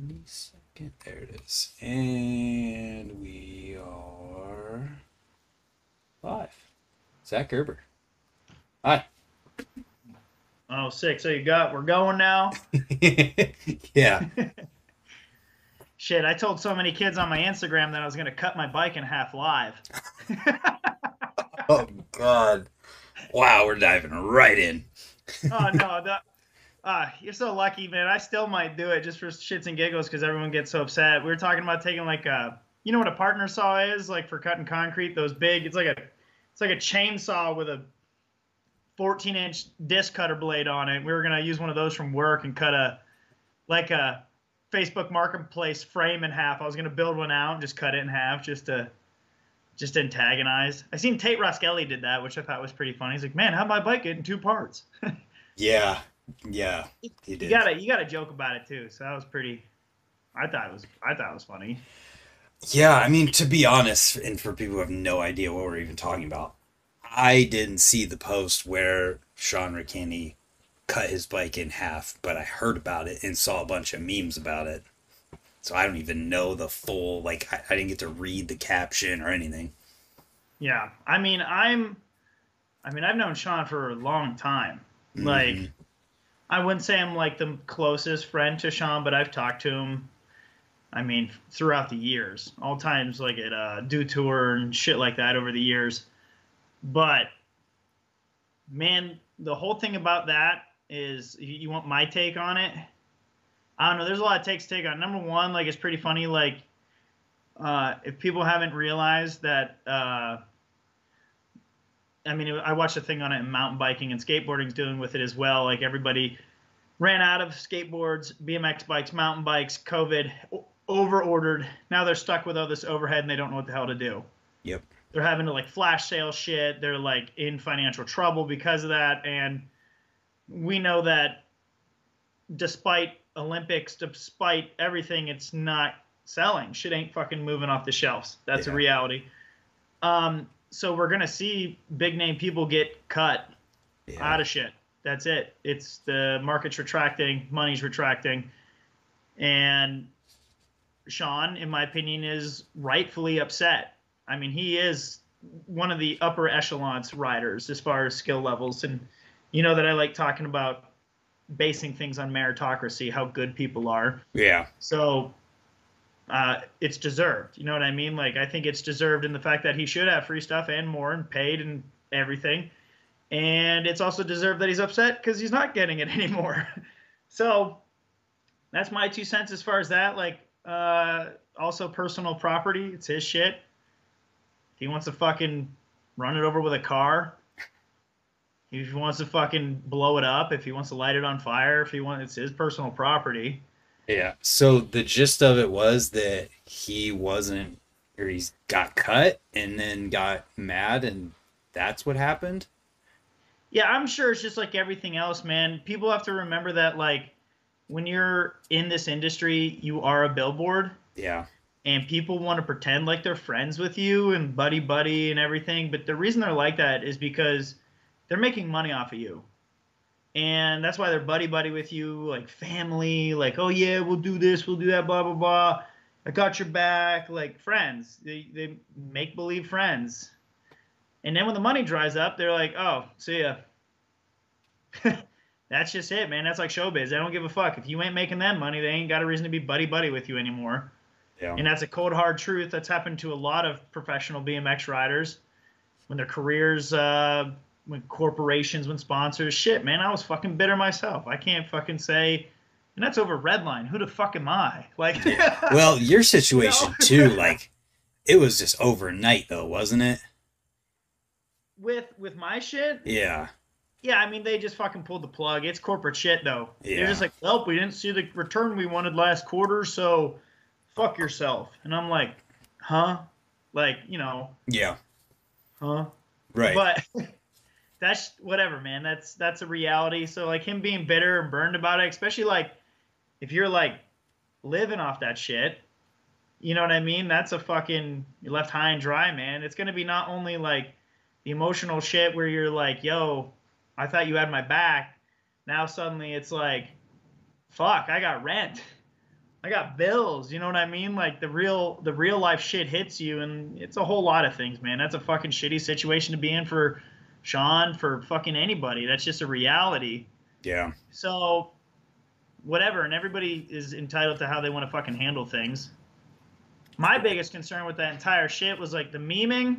22nd. There it is. And we are live. Zach Gerber. Hi. Oh, sick. So we're going now. Yeah. Shit, I told so many kids on my Instagram that I was going to cut my bike in half live. Oh, God. Wow, we're diving right in. Oh, no. You're so lucky, man. I still might do it just for shits and giggles because everyone gets so upset. We were talking about taking like you know what a partner saw is? Like for cutting concrete, those big, it's like a chainsaw with a 14-inch disc cutter blade on it. We were going to use one of those from work and cut like a Facebook Marketplace frame in half. I was going to build one out and just cut it in half just antagonize. I seen Tate Roskelly did that, which I thought was pretty funny. He's like, "Man, how'd my bike get in two parts?" Yeah. Yeah, he you did. gotta you gotta joke about it too. So that was pretty. I thought it was funny. Yeah, I mean, to be honest, and for people who have no idea what we're even talking about, I didn't see the post where Sean McKinney cut his bike in half, but I heard about it and saw a bunch of memes about it. So I don't even know the full, like, I didn't get to read the caption or anything. Yeah, I mean, I've known Sean for a long time. Mm-hmm. Like, I wouldn't say I'm like the closest friend to Sean, but I've talked to him. I mean, throughout the years, all times like at Do Tour and shit like that over the years. But man, the whole thing about that is you want my take on it. I don't know. There's a lot of takes to take on. Number one, like it's pretty funny. Like if people haven't realized that, I mean, I watched a thing on it in mountain biking and skateboarding's doing with it as well. Like everybody ran out of skateboards, BMX bikes, mountain bikes, COVID, over ordered. Now they're stuck with all this overhead and they don't know what the hell to do. Yep. They're having to like flash sale shit. They're like in financial trouble because of that. And we know that despite Olympics, despite everything, it's not selling. Shit ain't fucking moving off the shelves. That's a Yeah. reality. So we're gonna see big name people get cut Yeah. out of shit. That's it. It's the market's retracting, money's retracting, and Sean, in my opinion, is rightfully upset. I mean, he is one of the upper echelons riders as far as skill levels, and you know that I like talking about basing things on meritocracy, how good people are. Yeah. So it's deserved. You know what I mean? Like I think it's deserved in the fact that he should have free stuff and more and paid and everything. And it's also deserved that he's upset because he's not getting it anymore. So that's my 2 cents as far as that. Like also personal property. It's his shit. If he wants to fucking run it over with a car, if he wants to fucking blow it up, if he wants to light it on fire, if he wants, it's his personal property. Yeah. So the gist of it was that he wasn't, or he's got cut and then got mad, and that's what happened. Yeah, I'm sure it's just like everything else, man. People have to remember that, like, when you're in this industry, you are a billboard, Yeah. and people want to pretend like they're friends with you and buddy buddy and everything. But the reason they're like that is because they're making money off of you. And that's why they're buddy buddy with you, like family, like, oh yeah, we'll do this, we'll do that, blah, blah, blah. I got your back, like friends. They make believe friends. And then when the money dries up, they're like, oh, see ya. That's just it, man. That's like showbiz. They don't give a fuck. If you ain't making them money, they ain't got a reason to be buddy buddy with you anymore. Yeah. And that's a cold hard truth that's happened to a lot of professional BMX riders when their careers, when corporations, when sponsors. Shit, man, I was fucking bitter myself. I can't fucking say, and that's over Redline. Who the fuck am I? Like, Yeah. Well, your you know, situation too, like it was just overnight though, wasn't it? with my shit, Yeah. yeah, I mean, they just fucking pulled the plug. It's corporate shit, though. They're just Yeah. like, well, we didn't see the return we wanted last quarter, so fuck yourself. And I'm like, huh? Like, Yeah. huh? Right. But that's whatever, man. That's a reality. So like him being bitter and burned about it, especially like if you're like living off that shit, you know what I mean? That's a fucking you're left high and dry, man. It's gonna be not only like the emotional shit where you're like, yo, I thought you had my back. Now suddenly it's like, fuck, I got rent. I got bills. You know what I mean? Like the real life shit hits you, and it's a whole lot of things, man. That's a fucking shitty situation to be in for Sean, for fucking anybody. That's just a reality. Yeah. So whatever, and everybody is entitled to how they want to fucking handle things. My biggest concern with that entire shit was like the memeing,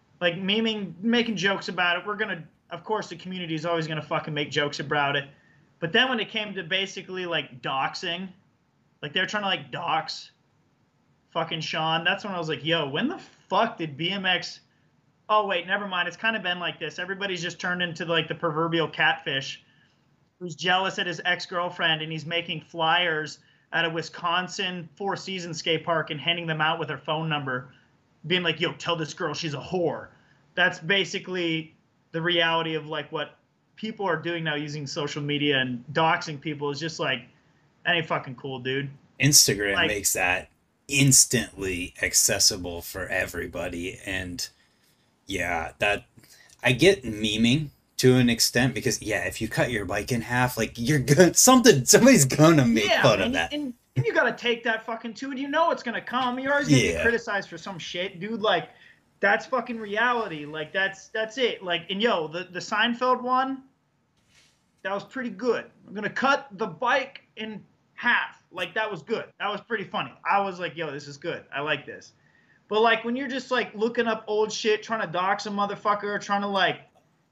making jokes about it. We're gonna, of course, the community is always gonna fucking make jokes about it. But then when it came to basically like doxing, like they're trying to like dox fucking Sean, that's when I was like, yo, when the fuck did BMX? Oh wait, never mind. It's kind of been like this. Everybody's just turned into like the proverbial catfish who's jealous at his ex-girlfriend, and he's making flyers at a Wisconsin Four Seasons skate park and handing them out with her phone number, being like, yo, tell this girl she's a whore. That's basically the reality of like what people are doing now using social media, and doxing people is just like, that ain't fucking cool, dude. Instagram Like, makes that instantly accessible for everybody. And yeah, that I get memeing to an extent because yeah, if you cut your bike in half, like you're good, somebody's gonna make yeah, fun of man, that. and you gotta take that fucking too, and you know it's gonna come. You're always gonna get Yeah. criticized for some shit, dude. Like, that's fucking reality. Like, that's it. Like, and yo, the Seinfeld one, that was pretty good. I'm gonna cut the bike in half. Like, that was good. That was pretty funny. I was like, yo, this is good. I like this. But like when you're just like looking up old shit, trying to dox a motherfucker, trying to like,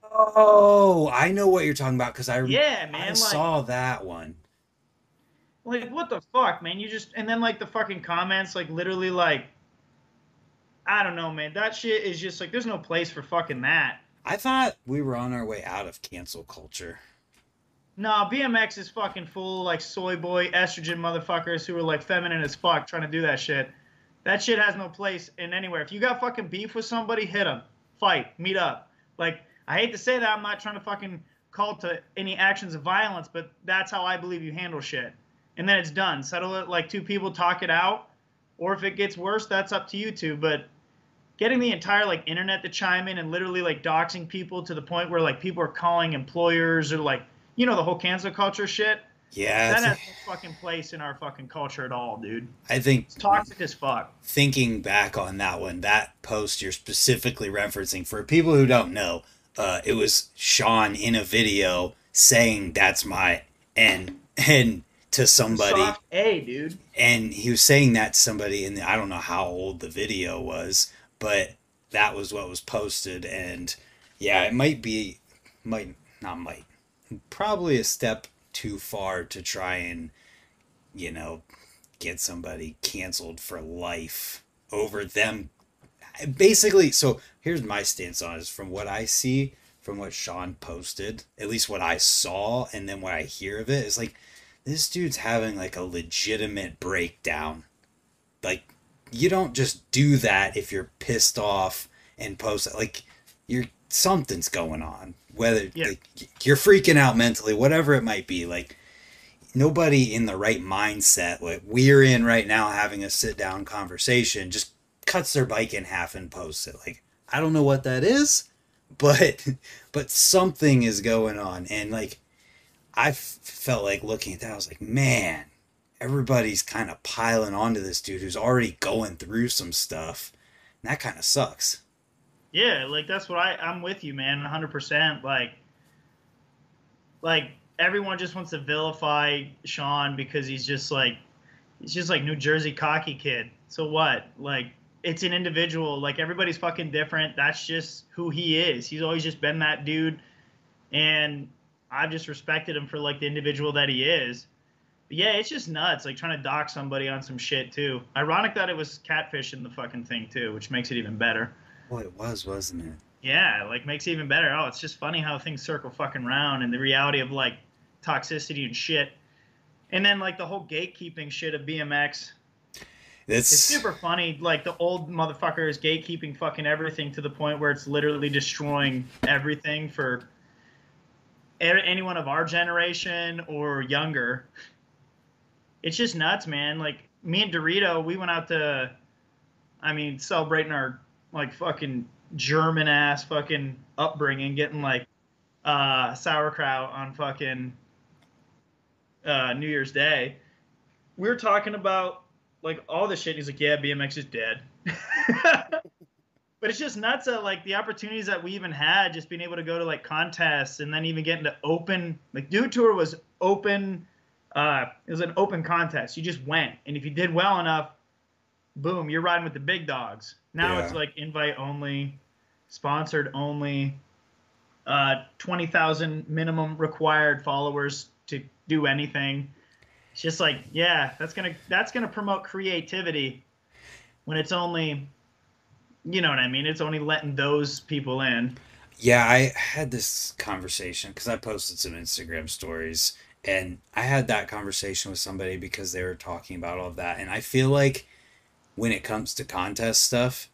Oh, I know what you're talking about because yeah, I man, saw that one. like what the fuck, man? You just, and then like the fucking comments, like literally like, I don't know, man. That shit is just like, there's no place for fucking that. I thought we were on our way out of cancel culture. No, BMX is fucking full like soy boy estrogen motherfuckers who are like feminine as fuck trying to do that shit. That shit has no place in anywhere. If you got fucking beef with somebody, hit them, fight, meet up. Like, I hate to say that, I'm not trying to fucking call to any actions of violence, but that's how I believe you handle shit. And then it's done. Settle it like two people, talk it out. Or if it gets worse, that's up to you two. But getting the entire like internet to chime in and literally like doxing people to the point where like people are calling employers, or like, you know, the whole cancel culture shit, Yeah, that has no fucking place in our fucking culture at all, dude. I think It's toxic as fuck. thinking back on that one, that post you're specifically referencing, for people who don't know, it was Sean in a video saying that's my and to somebody, Soft A, dude. and he was saying that to somebody, and I don't know how old the video was, but that was what was posted. And yeah, it might not might probably a step too far to try and, you know, get somebody canceled for life over them. Basically, so here's my stance on it, is from what I see, from what Sean posted, at least what I saw, and then what I hear of it, is like this dude's having like a legitimate breakdown. Like, you don't just do that if you're pissed off and post it. Like, you're something's going on. Whether Yeah. like, you're freaking out mentally, whatever it might be. Like, nobody in the right mindset, like we're in right now, having a sit down conversation, just cuts their bike in half and posts it. Like, I don't know what that is, but but something is going on. And like, felt like looking at that, I was like, man, everybody's kind of piling onto this dude who's already going through some stuff. And that kind of sucks. Yeah, like that's what I'm with you, man, 100%. Like everyone just wants to vilify Sean because he's just like New Jersey cocky kid. So what? Like, it's an individual. Like, everybody's fucking different. That's just who he is. He's always just been that dude, and I've just respected him for like the individual that he is. But yeah, it's just nuts. Like trying to dock somebody on some shit too. Ironic that it was catfishing the fucking thing too, which makes it even better. Well, it was, wasn't it? Yeah, like makes it even better. Oh, it's just funny how things circle fucking round, and the reality of like toxicity and shit. And then like the whole gatekeeping shit of BMX. It's It's super funny. Like the old motherfucker is gatekeeping fucking everything to the point where it's literally destroying everything for anyone of our generation or younger. It's just nuts, man. Like me and Dorito, we went out to, I mean, celebrating our like fucking German ass fucking upbringing, getting like sauerkraut on fucking New Year's Day. we were talking about like all this shit. He's like, yeah, BMX is dead. But it's just nuts that like the opportunities that we even had, just being able to go to like contests and then even getting to open, like Dude Tour was open. It was an open contest. You just went, and if you did well enough, boom, you're riding with the big dogs. Now it's like invite only, sponsored only, 20,000 minimum required followers to do anything. It's just like, yeah, that's gonna promote creativity when it's only, you know what I mean? It's only letting those people in. Yeah, I had this conversation because I posted some Instagram stories, and I had that conversation with somebody because they were talking about all of that. And I feel like when it comes to contest stuff,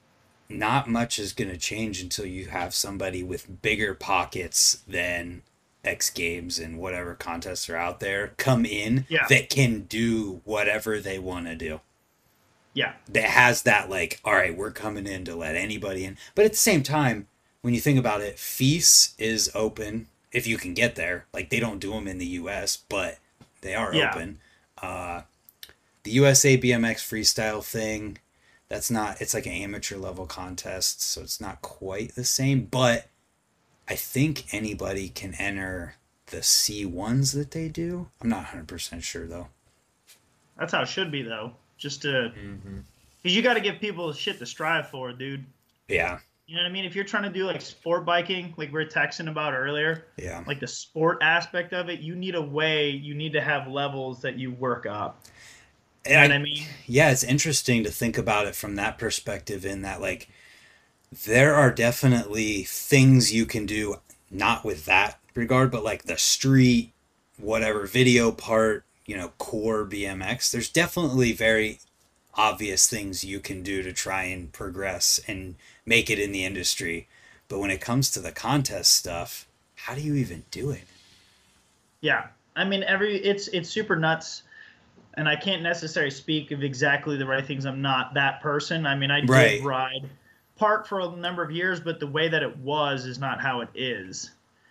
not much is going to change until you have somebody with bigger pockets than X Games and whatever contests are out there come in Yeah, that can do whatever they want to do. yeah, That has that, like, all right, we're coming in to let anybody in. But at the same time, when you think about it, FIS is open if you can get there. Like, they don't do them in the US, but they are yeah, open. Uh, the USA BMX freestyle thing, that's not, it's like an amateur level contest, so it's not quite the same. But I think anybody can enter the C1s that they do. I'm not 100% sure, though. that's how it should be though. Just to, Hmm. because you got to give people shit to strive for, dude. Yeah, You know what I mean? If you're trying to do like sport biking, like we were texting about earlier, yeah. like the sport aspect of it, you need a way, you need to have levels that you work up. You know And what I mean? yeah, it's interesting to think about it from that perspective, in that, like, there are definitely things you can do, not with that regard, but like the street, whatever video part, core BMX. There's definitely very obvious things you can do to try and progress and make it in the industry. But when it comes to the contest stuff, how do you even do it? Yeah. I mean, it's super nuts, and I can't necessarily speak of exactly the right things. I'm not that person. I mean, I did Right. ride park for a number of years, but the way that it was is not how it is.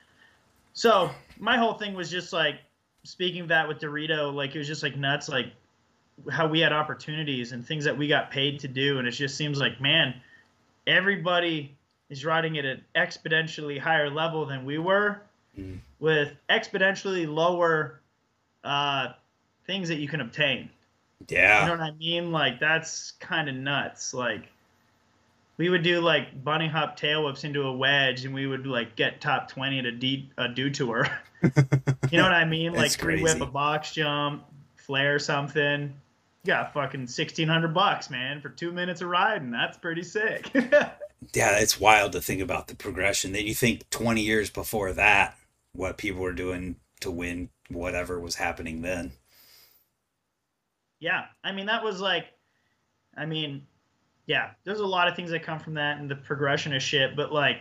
So my whole thing was just like speaking of that with Dorito, like it was just like nuts, like how we had opportunities and things that we got paid to do, and it just seems like, man, everybody is riding at an exponentially higher level than we were, Mm. with exponentially lower things that you can obtain. You know Yeah. what I mean? Like that's kind of nuts. Like we would do like bunny hop tail whips into a wedge, and we would like get top 20 at a do tour. You know what I mean? Like That's three whip a crazy. box jump, flare something. You got fucking $1,600, man, for 2 minutes of riding. That's pretty sick. Yeah, it's wild to think about the progression. That you think 20 years before that, what people were doing to win whatever was happening then. Yeah, I mean that was like, I mean, yeah, there's a lot of things that come from that and the progression of shit, but like,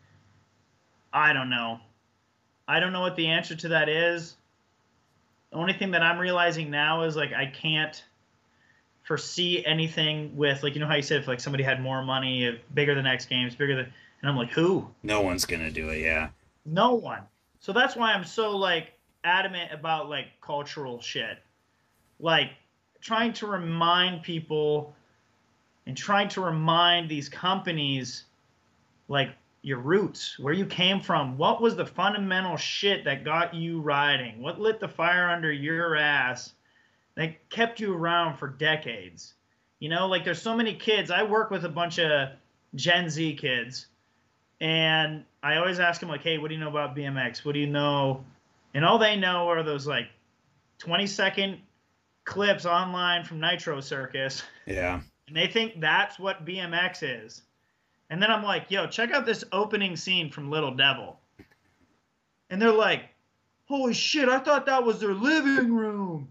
I don't know. I don't know what the answer to that is. The only thing that I'm realizing now is like I can't foresee anything with like, you know how you said if like somebody had more money, bigger than X Games, bigger than, and I'm like, who? No one's gonna do it. Yeah. No one. So that's why I'm so like adamant about like cultural shit. Like trying to remind people and trying to remind these companies like your roots, where you came from, what was the fundamental shit that got you riding, what lit the fire under your ass that kept you around for decades. You know, like there's so many kids. I work with a bunch of Gen Z kids, and I always ask them like, hey, what do you know about BMX? What do you know? And all they know are those like 20-second clips online from Nitro Circus, Yeah. and they think that's what BMX is. And then I'm like, yo, check out this opening scene from Little Devil. And they're like, holy shit, I thought that was their living room.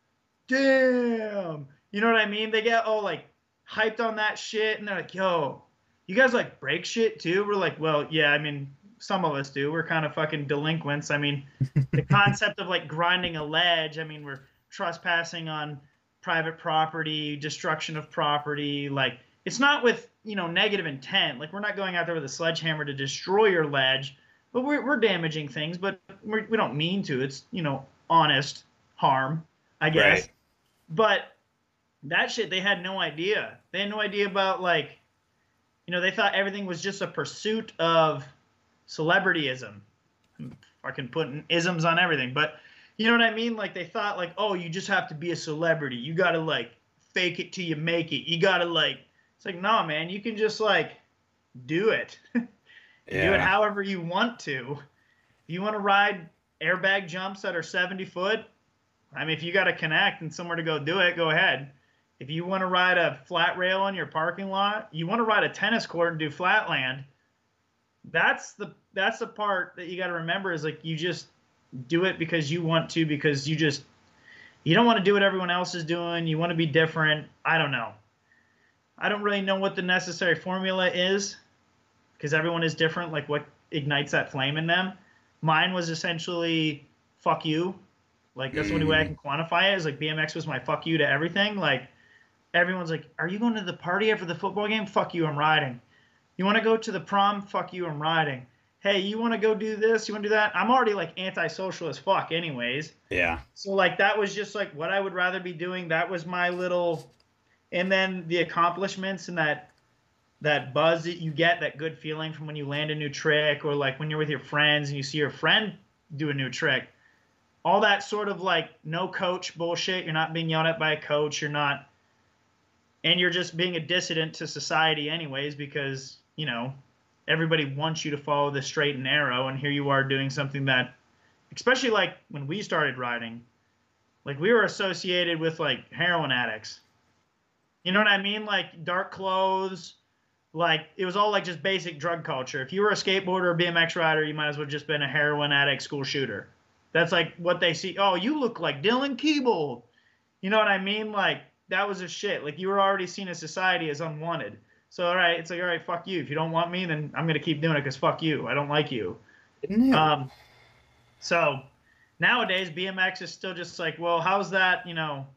Damn. You know what I mean? They get all like hyped on that shit, and they're like, yo, you guys like break shit too? We're like, well, yeah, I mean, some of us do. We're kind of fucking delinquents. I mean, the concept of like grinding a ledge, I mean, we're trespassing on private property, destruction of property. Like, it's not with, negative intent. Like, we're not going out there with a sledgehammer to destroy your ledge, but we're damaging things, but we don't mean to. It's, honest harm, I guess. Right. But that shit, they had no idea. They had no idea about, like, they thought everything was just a pursuit of celebrityism. Fucking putting isms on everything. But you know what I mean? Like, they thought, like, oh, you just have to be a celebrity. You got to, like, fake it till you make it. You got to, like, it's like, nah, man, you can just, like, do it. Do it however you want to. If you want to ride airbag jumps that are 70 foot, I mean, if you got to connect and somewhere to go do it, go ahead. If you want to ride a flat rail in your parking lot, you want to ride a tennis court and do flatland, that's the part that you got to remember is, like, you just do it because you want to, because you don't want to do what everyone else is doing. You want to be different. I don't know. I don't really know what the necessary formula is, because everyone is different, like what ignites that flame in them. Mine was essentially fuck you. Like, that's the only way I can quantify it, is like BMX was my fuck you to everything. Like, everyone's like, are you going to the party after the football game? Fuck you, I'm riding. You want to go to the prom? Fuck you, I'm riding. Hey, you want to go do this? You want to do that? I'm already, like, antisocial as fuck anyways. Yeah. So, like, that was just, like, what I would rather be doing. That was my little... And then the accomplishments and that buzz that you get, that good feeling from when you land a new trick, or, like, when you're with your friends and you see your friend do a new trick. All that sort of, like, no coach bullshit. You're not being yelled at by a coach. You're not... And you're just being a dissident to society anyways, because, everybody wants you to follow the straight and narrow, and here you are doing something that, especially, like, when we started riding, like, we were associated with, like, heroin addicts. You know what I mean? Like, dark clothes, like, it was all, like, just basic drug culture. If you were a skateboarder or BMX rider, you might as well have just been a heroin addict school shooter. That's, like, what they see. Oh, you look like Dylan Keeble. You know what I mean? Like, that was a shit. Like, you were already seen in society as unwanted. So, all right, it's like, all right, fuck you. If you don't want me, then I'm going to keep doing it because fuck you. I don't like you. So, nowadays, BMX is still just like, well, how's that,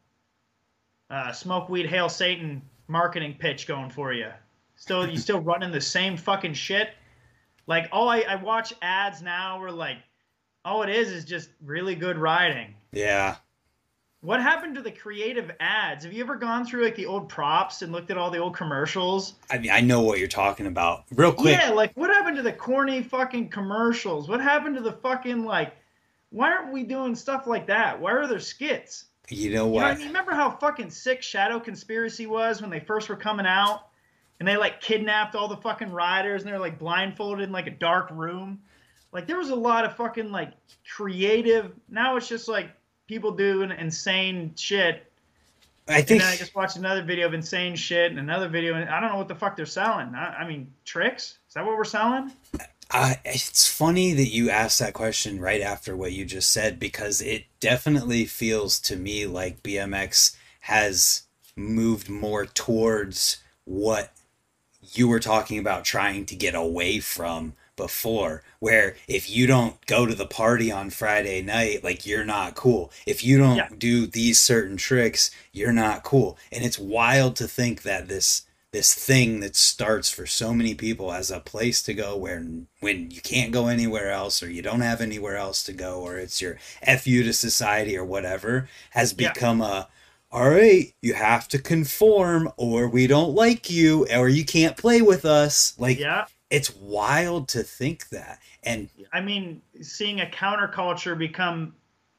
smoke weed, hail Satan marketing pitch going for you? You still running the same fucking shit? Like, I watch ads now where, like, all it is just really good riding. Yeah. What happened to the creative ads? Have you ever gone through, like, the old props and looked at all the old commercials? I mean, I know what you're talking about. Real quick. Yeah, like, what happened to the corny fucking commercials? What happened to the fucking, like, why aren't we doing stuff like that? Why are there skits? You know what? Remember how fucking sick Shadow Conspiracy was when they first were coming out? And they, like, kidnapped all the fucking riders, and they're, like, blindfolded in, like, a dark room? Like, there was a lot of fucking, like, creative... Now it's just, like, people doing insane shit. And then I just watched another video of insane shit and another video, and I don't know what the fuck they're selling. I mean, tricks? Is that what we're selling? It's funny that you asked that question right after what you just said, because it definitely feels to me like BMX has moved more towards what you were talking about trying to get away from before, where if you don't go to the party on Friday night, like, you're not cool. If you don't do these certain tricks, you're not cool. And it's wild to think that this thing that starts for so many people as a place to go when you can't go anywhere else, or you don't have anywhere else to go, or it's your FU to society or whatever, has become all right, you have to conform or we don't like you, or you can't play with us. Like, it's wild to think that. And I mean, seeing a counterculture become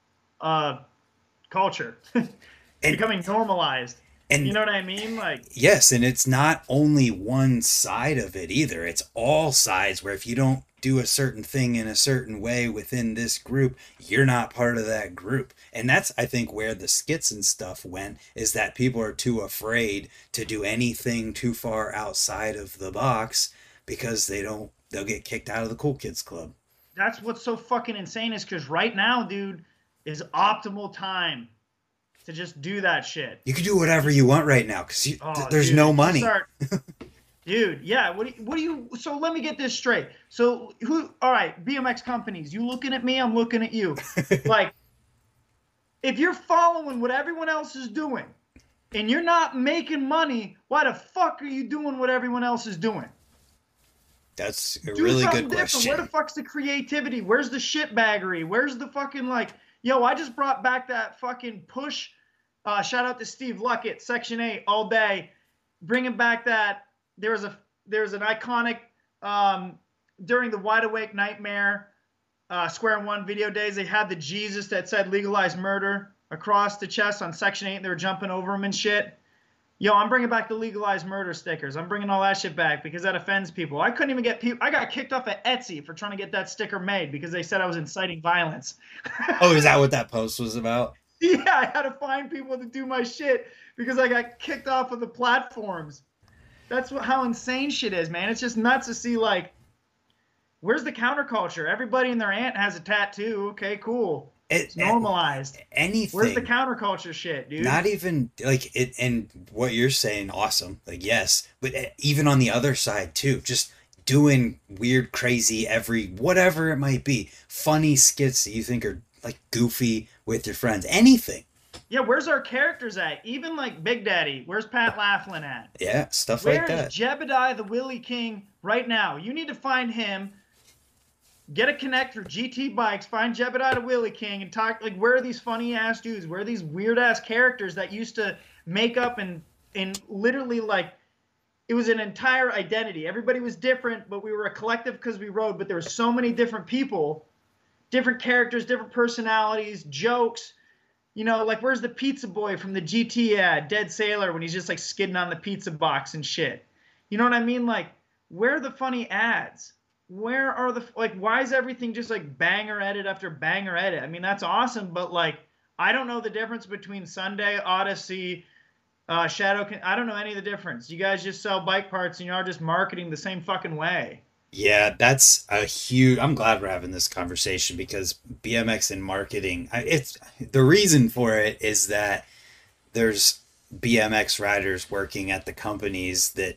culture, becoming normalized. And you know what I mean? Like, yes, and it's not only one side of it either. It's all sides, where if you don't do a certain thing in a certain way within this group, you're not part of that group. And that's, I think, where the skits and stuff went, is that people are too afraid to do anything too far outside of the box, because they'll get kicked out of the cool kids club. That's what's so fucking insane, is because right now, dude, is optimal time to just do that shit. You can do whatever you want right now, because there's no money. Dude, yeah. What do you? So let me get this straight. So all right, BMX companies, you looking at me? I'm looking at you. Like, if you're following what everyone else is doing, and you're not making money, why the fuck are you doing what everyone else is doing? That's a really good question. Where the fuck's the creativity? Where's the shitbaggery? Where's the fucking, like, yo, I just brought back that fucking push Shout out to Steve Luckett, Section 8, all day, bringing back that. There was an iconic during the Wide Awake Nightmare Square One video days. They had the Jesus that said legalize murder across the chest on Section 8. They were jumping over him and shit. Yo, I'm bringing back the legalized murder stickers. I'm bringing all that shit back because that offends people. I couldn't even get people. I got kicked off at Etsy for trying to get that sticker made because they said I was inciting violence. Oh, is that what that post was about? Yeah, I had to find people to do my shit because I got kicked off of the platforms. That's how insane shit is, man. It's just nuts to see, like, where's the counterculture? Everybody and their aunt has a tattoo. Okay, cool. It's normalized. Anything. Where's the counterculture shit, dude? Not even like it. And what you're saying, awesome. Like, yes, but even on the other side too, just doing weird, crazy, whatever it might be, funny skits that you think are like goofy with your friends. Anything. Yeah, where's our characters at? Even like Big Daddy. Where's Pat Laughlin at? Yeah, stuff like that. Where is Jebediah the Willie King right now? You need to find him. Get a connect through GT Bikes, find Jebediah the Willie King, and talk, like, where are these funny ass dudes? Where are these weird ass characters that used to make up and literally, like, it was an entire identity. Everybody was different, but we were a collective because we rode, but there were so many different people, different characters, different personalities, jokes. You know, like, where's the pizza boy from the GT ad, Dead Sailor, when he's just, like, skidding on the pizza box and shit? You know what I mean? Like, where are the funny ads? Where are the, like, why is everything just like banger edit after banger edit? I mean, that's awesome, but like, I don't know the difference between Sunday, Odyssey, Shadow. I don't know any of the difference. You guys just sell bike parts and you are just marketing the same fucking way. Yeah, that's a huge. I'm glad we're having this conversation because BMX and marketing. It's the reason for it is that there's BMX riders working at the companies that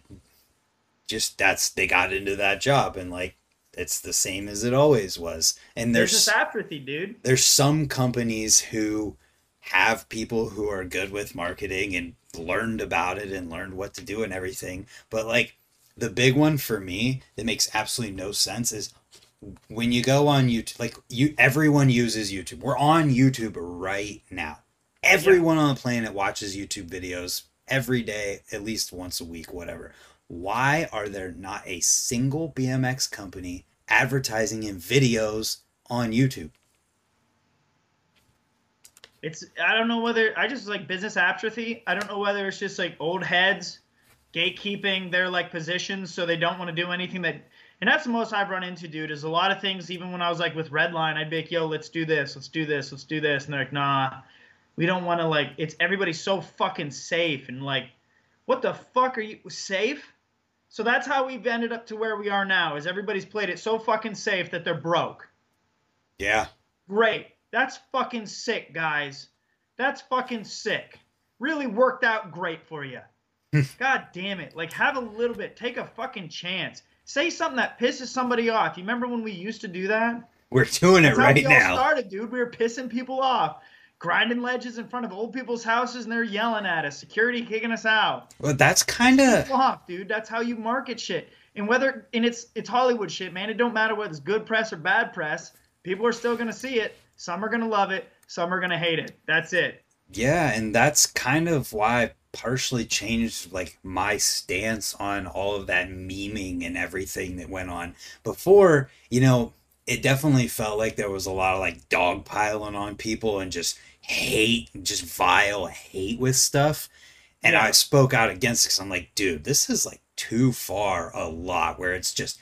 they got into that job and like it's the same as it always was. And there's just apathy, dude. There's some companies who have people who are good with marketing and learned about it and learned what to do and everything. But like the big one for me that makes absolutely no sense is when you go on YouTube, like everyone uses YouTube. We're on YouTube right now. Everyone on the planet watches YouTube videos every day, at least once a week, whatever. Why are there not a single BMX company advertising in videos on YouTube? I don't know whether, I just like business apathy. I don't know whether it's just like old heads gatekeeping their like positions so they don't want to do anything that, and that's the most I've run into, dude, is a lot of things. Even when I was like with Redline, I'd be like, yo, let's do this, let's do this, let's do this. And they're like, nah, we don't want to, like, it's everybody's so fucking safe. And like, what the fuck are you, safe? So that's how we've ended up to where we are now, is everybody's played it so fucking safe that they're broke. Yeah. Great. That's fucking sick, guys. That's fucking sick. Really worked out great for you. God damn it. Like, have a little bit. Take a fucking chance. Say something that pisses somebody off. You remember when we used to do that? We're doing it right now. That's how we all started, dude. We were pissing people off. Grinding ledges in front of old people's houses and they're yelling at us. Security kicking us out. Well, that's kind of off, dude. That's how you market shit. And it's Hollywood shit, man. It don't matter whether it's good press or bad press. People are still gonna see it. Some are gonna love it. Some are gonna hate it. That's it. Yeah, and that's kind of why I partially changed like my stance on all of that memeing and everything that went on. Before, it definitely felt like there was a lot of like dogpiling on people and just hate, just vile hate with stuff. And I spoke out against it because I'm like, dude, this is like too far a lot where it's just,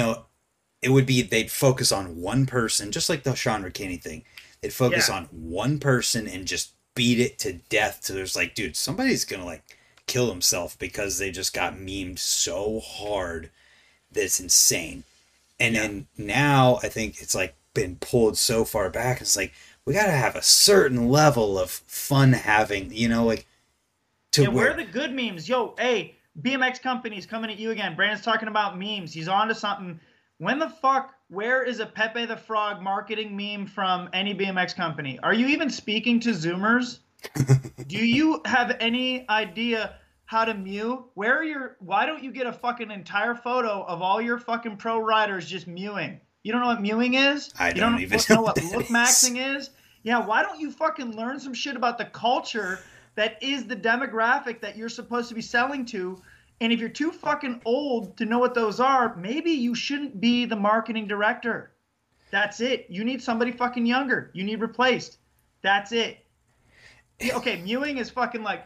it would be, they'd focus on one person, just like the Sean Ricani thing. They'd focus on one person and just beat it to death. So there's like, dude, somebody's going to like kill himself because they just got memed so hard that it's insane. And then now I think it's like been pulled so far back. It's like, we got to have a certain level of fun having, like, where are the good memes? Yo, hey, BMX companies coming at you again. Brandon's talking about memes. He's on to something. When the fuck, where is a Pepe the Frog marketing meme from any BMX company? Are you even speaking to Zoomers? Do you have any idea how to mew? Why don't you get a fucking entire photo of all your fucking pro riders just mewing? You don't know what mewing is? I don't even know what look maxing is? Yeah, why don't you fucking learn some shit about the culture that is the demographic that you're supposed to be selling to. And if you're too fucking old to know what those are, maybe you shouldn't be the marketing director. That's it. You need somebody fucking younger. You need replaced. That's it. Okay, mewing is fucking like,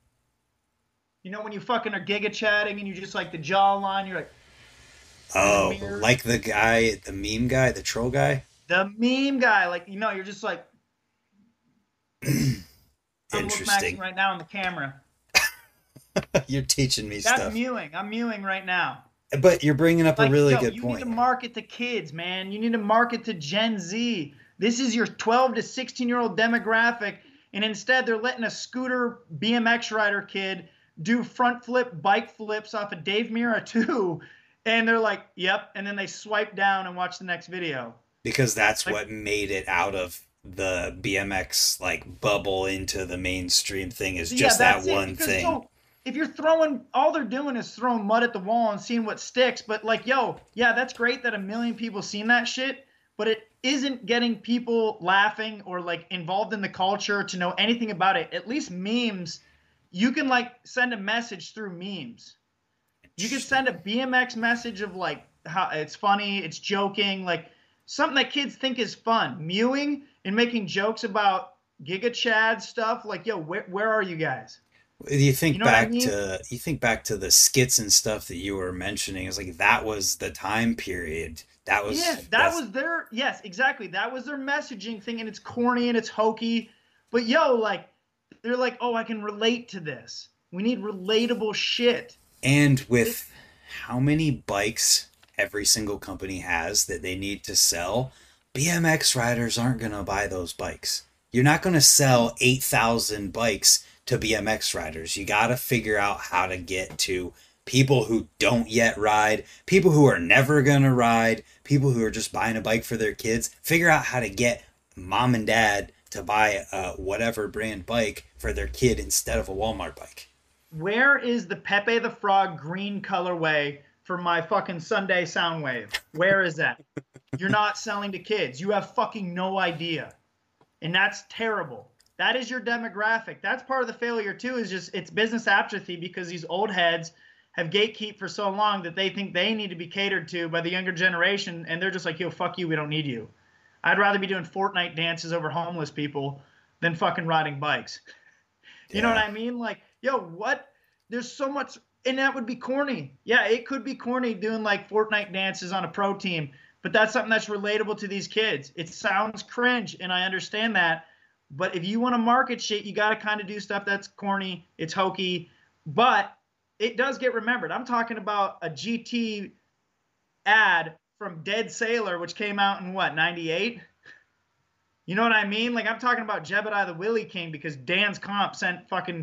you know, when you fucking are giga chatting and you just like the jawline, you're like, Oh, like the guy, the meme guy, the troll guy? the meme guy, like, you know, you're just like, I'm Interesting. right now on the camera. You're teaching me That's stuff. mewing. I'm mewing right now. But you're bringing up a Like, really yo, good you point. need to market to kids, man. You need to market to Gen Z. This is your 12 to 16-year-old demographic, and instead they're letting a scooter BMX rider kid do front flip bike flips off of Dave Mirra 2, and they're like, yep, and then they swipe down and watch the next video. Because that's Like, what made it out of the BMX like bubble into the mainstream thing, is yeah, just that that's it. one Because, thing. yo, if you're throwing, all they're doing is throwing mud at the wall and seeing what sticks. But like, yo, yeah, that's great that a million people seen that shit, but it isn't getting people laughing or like involved in the culture to know anything about it. At least memes, you can like send a message through memes. You can send a BMX message of like how it's funny, it's joking, like something that kids think is fun. Mewing and making jokes about Giga Chad stuff, like, yo, where are you guys? You think You know what I back mean? to the skits and stuff that you were mentioning. It's like that was the time period. Yeah, that That's was their, yes, exactly. That was their messaging thing, and it's corny and it's hokey. But yo, like, they're like, oh, I can relate to this. We need relatable shit. and with how many bikes every single company has that they need to sell, BMX riders aren't going to buy those bikes. You're not going to sell 8,000 bikes to BMX riders. You got to figure out how to get to people who don't yet ride, people who are never going to ride, people who are just buying a bike for their kids. Figure out how to get mom and dad to buy a whatever brand bike for their kid instead of a Walmart bike. Where is the Pepe the Frog green colorway for my fucking Sunday Soundwave? Where is that? You're not selling to kids. You have fucking no idea. And that's terrible. That is your demographic. That's part of the failure too, is just it's business apathy because these old heads have gatekeep for so long that they think they need to be catered to by the younger generation, and they're just like, yo, fuck you, we don't need you. I'd rather be doing Fortnite dances over homeless people than fucking riding bikes. You know what Yeah. I mean? Like, yo, what? There's so much, and that would be corny. Yeah, it could be corny doing like Fortnite dances on a pro team, but that's something that's relatable to these kids. It sounds cringe, and I understand that. But if you want to market shit, you got to kind of do stuff that's corny, it's hokey, but it does get remembered. I'm talking about a GT ad from Dead Sailor, which came out in what, 98? You know what I mean? Like, I'm talking about Jebediah the Willy King because Dan's Comp sent fucking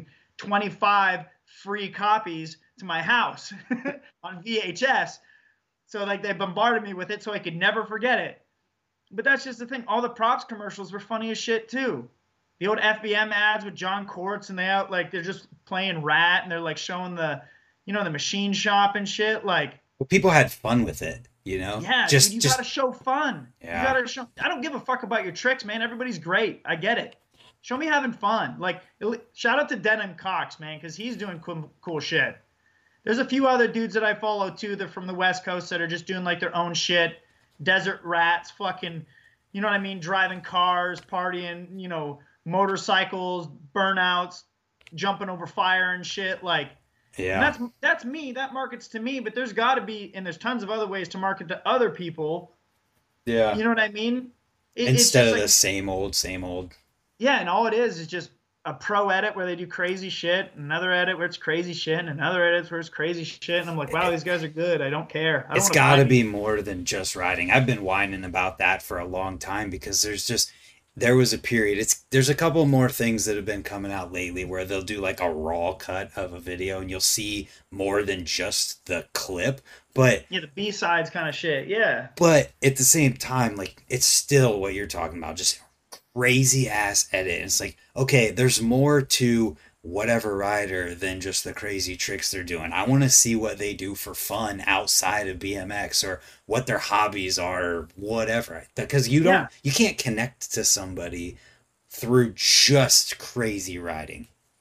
25 free copies to my house on VHS. So, like, they bombarded me with it so I could never forget it. But that's just the thing. All the props commercials were funny as shit, too. The old FBM ads with John Quartz, and they're just playing Rat, and they're, like, showing the, you know, the machine shop and shit. Like, Well, people had fun with it, you know? yeah, dude, you Just gotta show fun. Yeah. You gotta show. I don't give a fuck about your tricks, man. Everybody's great. I get it. Show me having fun. Like, shout out to Denim Cox, man, because he's doing cool shit. There's a few other dudes that I follow too. They're from the West Coast that are just doing like their own shit. Desert rats, fucking, you know what I mean? Driving cars, partying, you know, motorcycles, burnouts, jumping over fire and shit. Like, Yeah. and that's me. That markets to me. But there's got to be, and there's tons of other ways to market to other people. Yeah. You know what I mean? It's Instead just of like, the same old, same old. yeah, and all it is just a pro edit where they do crazy shit, another edit where it's crazy shit, and another edit where it's crazy shit. And I'm like, wow, these guys are good. I don't care. I don't It's wanna got buy to these. be more than just riding. I've been whining about that for a long time because there was a period. There's a couple more things that have been coming out lately where they'll do like a raw cut of a video and you'll see more than just the clip. Yeah, the B sides kind of shit. Yeah. But at the same time, like it's still what you're talking about, just crazy ass edit. It's like, okay, there's more to whatever rider than just the crazy tricks they're doing. I want to see what they do for fun outside of BMX or what their hobbies are or whatever. Because Yeah. you can't connect to somebody through just crazy riding.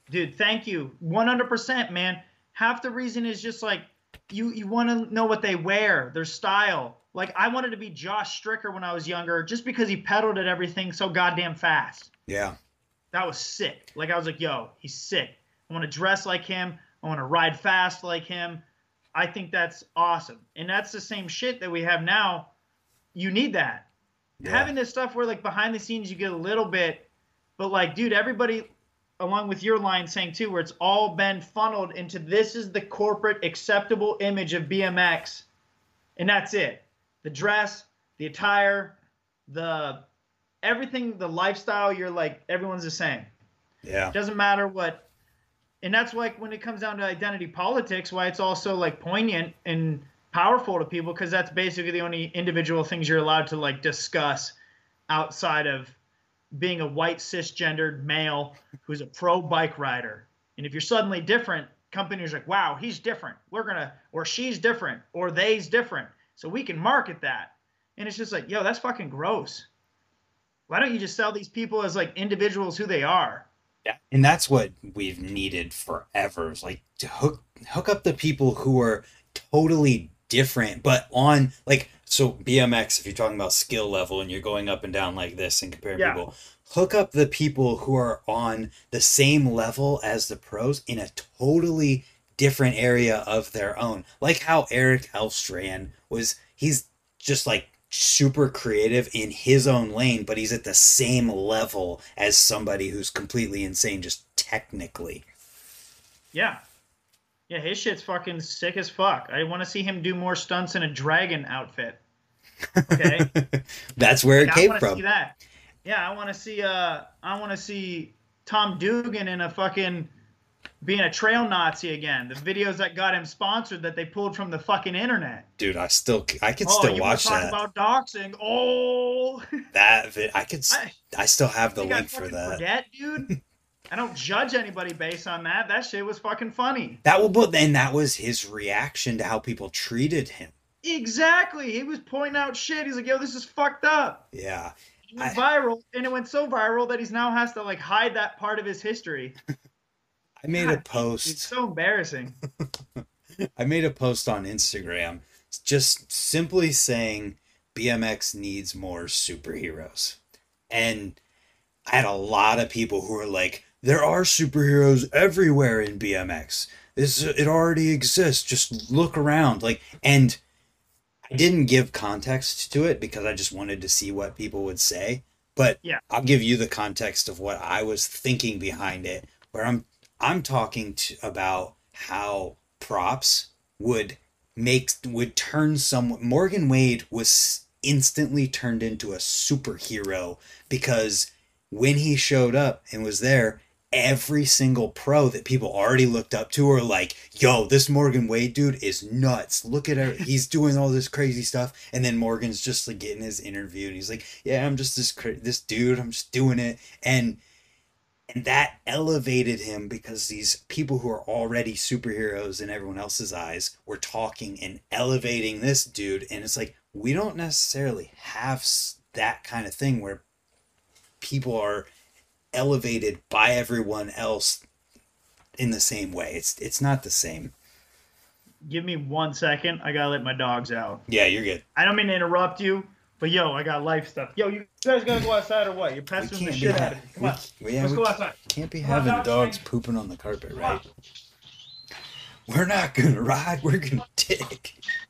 Dude, thank you. 100%, man. Half the reason is just like you want to know what they wear, their style. Like I wanted to be Josh Stricker when I was younger just because he pedaled at everything so goddamn fast. Yeah. That was sick. Like I was like, yo, he's sick. I want to dress like him. I want to ride fast like him. I think that's awesome. And that's the same shit that we have now. You need that. Yeah. Having this stuff where like behind the scenes you get a little bit, but like, dude, everybody, along with your line saying too, where it's all been funneled into this is the corporate acceptable image of BMX, and that's it. The dress, the attire, the everything, the lifestyle. You're like everyone's the same. Yeah. It doesn't matter what, and that's like when it comes down to identity politics, why it's also like poignant and powerful to people because that's basically the only individual things you're allowed to like discuss outside of being a white cisgendered male who's a pro bike rider. And if you're suddenly different, companies are like, wow, he's different. We're gonna, or she's different, or they's different. So we can market that. And it's just like, yo, that's fucking gross. Why don't you just sell these people as like individuals who they are? Yeah. And that's what we've needed forever. Is like to hook up the people who are totally different, but on like so BMX, if you're talking about skill level and you're going up and down like this and comparing Yeah, people, hook up the people who are on the same level as the pros in a totally different area of their own. Like how Eric Elfstrand was, he's just like super creative in his own lane, but he's at the same level as somebody who's completely insane just technically. yeah, yeah. His shit's fucking sick as fuck. I want to see him do more stunts in a dragon outfit. Okay, That's where like it I came want to see from. that. Yeah, I want to see Tom Dugan in a fucking being a trail Nazi again. The videos that got him sponsored that they pulled from the fucking internet. Dude, I could Oh, still you want to watch talk that. about doxing? Oh, I I still have the think I link for fucking that. forget, dude. I don't judge anybody based on that. That shit was fucking funny. That will but then that was his reaction to how people treated him. Exactly. He was pointing out shit. He's like, yo, this is fucked up. Yeah. It went I viral, and it went so viral that he's now has to like hide that part of his history. I made a God damn, it's post. so embarrassing. I made a post on Instagram just simply saying BMX needs more superheroes. And I had a lot of people who were like, there are superheroes everywhere in BMX. It already exists. Just look around. Like, and I didn't give context to it because I just wanted to see what people would say. But Yeah. I'll give you the context of what I was thinking behind it, where I'm talking about how props would turn someone. Morgan Wade was instantly turned into a superhero because when he showed up and was there, every single pro that people already looked up to are like, yo, this Morgan Wade dude is nuts. Look at her. He's doing all this crazy stuff. And then Morgan's just like getting his interview and he's like, yeah, I'm just this dude. I'm just doing it. And that elevated him because these people who are already superheroes in everyone else's eyes were talking and elevating this dude. And it's like, we don't necessarily have that kind of thing where people are elevated by everyone else in the same way. It's not the same. Give me 1 second. I gotta let my dogs out. Yeah, you're good. I don't mean to interrupt you, but yo, I got life stuff. Yo, you guys gotta go outside or what? You're We pestering the can't be shit out of me. Come on. yeah, Let's we go outside. can't be Come on, having dog dogs train. pooping on the carpet, Come right? on. We're not gonna ride. We're gonna dig.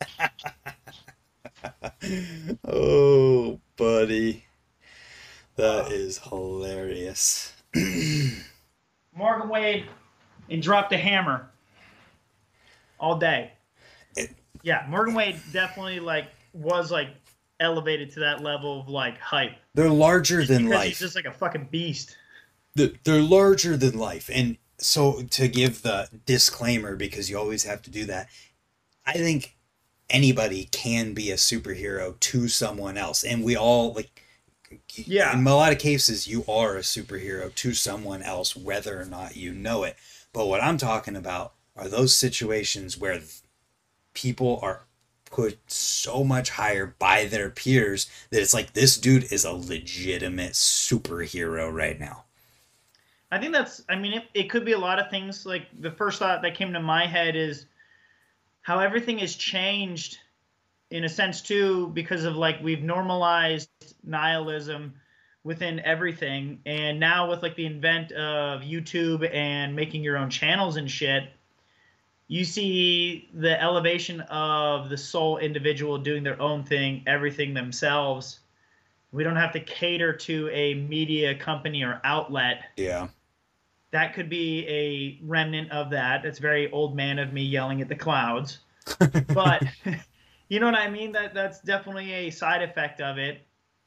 Oh, buddy, that is hilarious. Morgan Wade and dropped a hammer all day. It, Yeah, Morgan Wade definitely like was like elevated to that level of like hype they're larger than because he's life. just like a fucking beast. They're larger than life, and so to give the disclaimer because you always have to do that. I think anybody can be a superhero to someone else, and we all like. Yeah, In a lot of cases, you are a superhero to someone else, whether or not you know it. But what I'm talking about are those situations where people are put so much higher by their peers that it's like this dude is a legitimate superhero right now. I think that's, I mean, it could be a lot of things. Like the first thought that came to my head is how everything has changed in a sense too, because of like we've normalized nihilism within everything. And now with like the invent of YouTube and making your own channels and shit, you see the elevation of the sole individual doing their own thing, everything themselves. We don't have to cater to a media company or outlet. Yeah. That could be a remnant of that. It's very old man of me yelling at the clouds. But you know what I mean? That's definitely a side effect of it.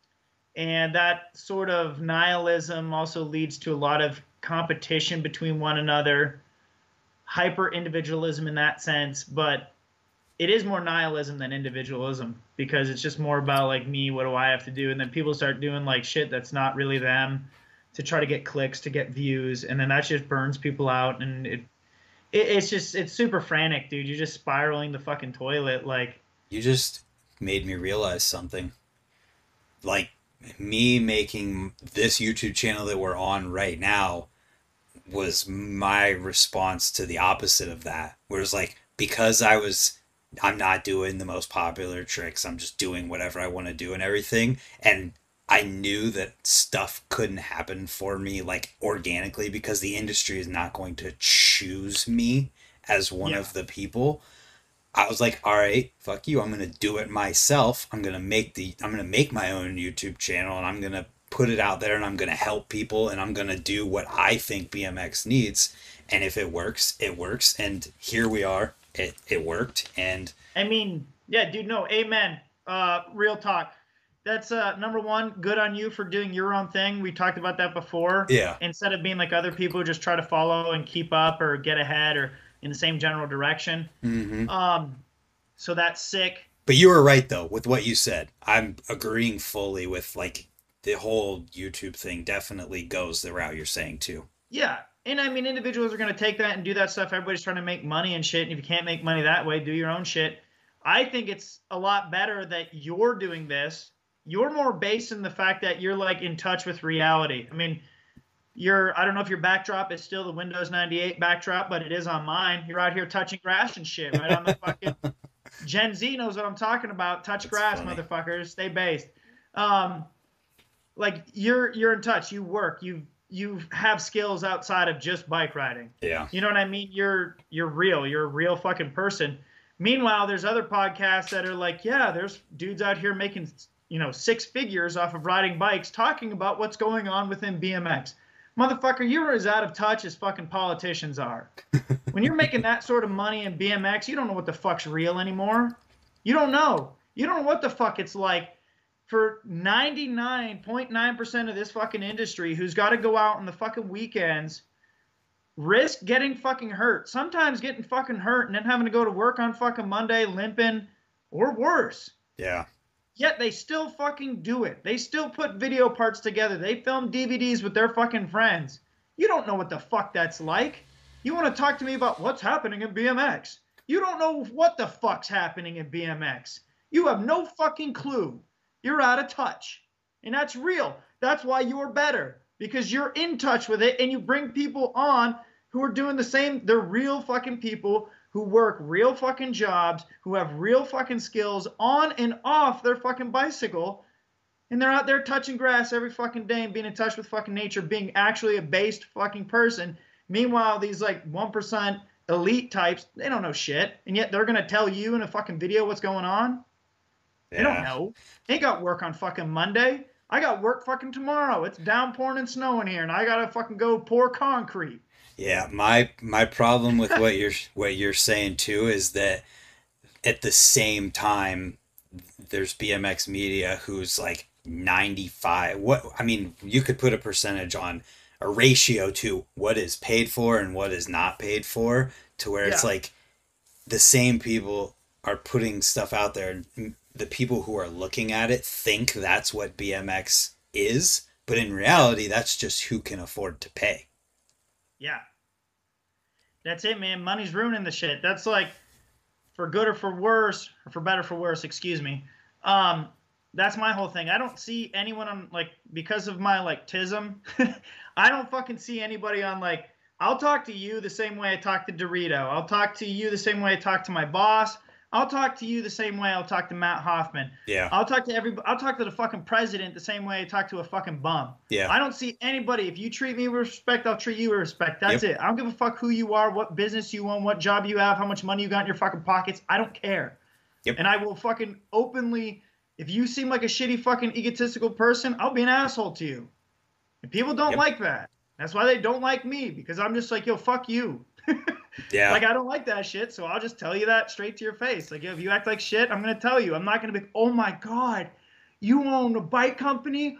And that sort of nihilism also leads to a lot of competition between one another, hyper individualism in that sense, but it is more nihilism than individualism because it's just more about like me, what do I have to do? And then people start doing like shit that's not really them to try to get clicks, to get views, and then that just burns people out, and it's just it's super frantic, dude. You're just spiraling the fucking toilet like. You just made me realize something. Like, me making this YouTube channel that we're on right now was my response to the opposite of that. Where it's like, because I'm not doing the most popular tricks, I'm just doing whatever I want to do and everything. And I knew that stuff couldn't happen for me like organically because the industry is not going to choose me as one Yeah. of the people. I was like, all right, fuck you. I'm gonna do it myself. I'm gonna make my own YouTube channel and I'm gonna put it out there and I'm gonna help people and I'm gonna do what I think BMX needs. And if it works, it works. And here we are. It worked. And I mean, yeah, dude, no, amen. Real talk. That's number one, good on you for doing your own thing. We talked about that before. yeah. Instead of being like other people who just try to follow and keep up or get ahead or in the same general direction. Hmm. So that's sick. But you were right though with what you said. I'm agreeing fully with like the whole YouTube thing definitely goes the route you're saying too. Yeah. And I mean, individuals are going to take that and do that stuff. Everybody's trying to make money and shit. And if you can't make money that way, do your own shit. I think it's a lot better that you're doing this. You're more based in the fact that you're like in touch with reality. I mean, I don't know if your backdrop is still the Windows 98 backdrop, but it is on mine. You're out here touching grass and shit, right on the fucking Gen Z knows what I'm talking about. Touch That's grass, funny. motherfuckers. Stay based. Um, like you're in touch. You work. You have skills outside of just bike riding. Yeah. You know what I mean? You're real. You're a real fucking person. Meanwhile, there's other podcasts that are like, yeah, there's dudes out here making six figures off of riding bikes, talking about what's going on within BMX. Motherfucker, you're as out of touch as fucking politicians are. When you're making that sort of money in BMX, you don't know what the fuck's real anymore. You don't know. You don't know what the fuck it's like for 99.9% of this fucking industry who's got to go out on the fucking weekends, risk getting fucking hurt, sometimes getting fucking hurt, and then having to go to work on fucking Monday limping or worse. Yeah. Yet they still fucking do it. They still put video parts together. They film DVDs with their fucking friends. You don't know what the fuck that's like. You want to talk to me about what's happening in BMX. You don't know what the fuck's happening in BMX. You have no fucking clue. You're out of touch. And that's real. That's why you're better. Because you're in touch with it and you bring people on who are doing the same. They're real fucking people who work real fucking jobs, who have real fucking skills on and off their fucking bicycle. And they're out there touching grass every fucking day and being in touch with fucking nature, being actually a based fucking person. Meanwhile, these like 1% elite types, they don't know shit. And yet they're going to tell you in a fucking video what's going on. Yeah. They don't know. They got work on fucking Monday. I got work fucking tomorrow. It's downpouring and snowing here, and I gotta fucking go pour concrete. Yeah, my problem with what you're saying too is that at the same time there's BMX media who's like 95. What I mean, you could put a percentage on a ratio to what is paid for and what is not paid for to where it's Yeah, like the same people are putting stuff out there and the people who are looking at it think that's what BMX is, but in reality that's just who can afford to pay. yeah. That's it, man. Money's ruining the shit. That's like for good or for worse, or for better or for worse, excuse me. Um, that's my whole thing. I don't see anyone on like because of my like tism. I don't fucking see anybody on like I'll talk to you the same way I talk to Dorito. I'll talk to you the same way I talk to my boss. I'll talk to you the same way I'll talk to Matt Hoffman. Yeah. I'll talk to everybody. I'll talk to the fucking president the same way I talk to a fucking bum. Yeah. I don't see anybody. If you treat me with respect, I'll treat you with respect. That's Yep. it. I don't give a fuck who you are, what business you own, what job you have, how much money you got in your fucking pockets. I don't care. Yep. And I will fucking openly, if you seem like a shitty fucking egotistical person, I'll be an asshole to you. And people don't Yep. like that. That's why they don't like me, because I'm just like, yo, fuck you. Yeah. Like, I don't like that shit, so I'll just tell you that straight to your face. Like, if you act like shit, I'm going to tell you. I'm not going to be, oh my God, you own a bike company?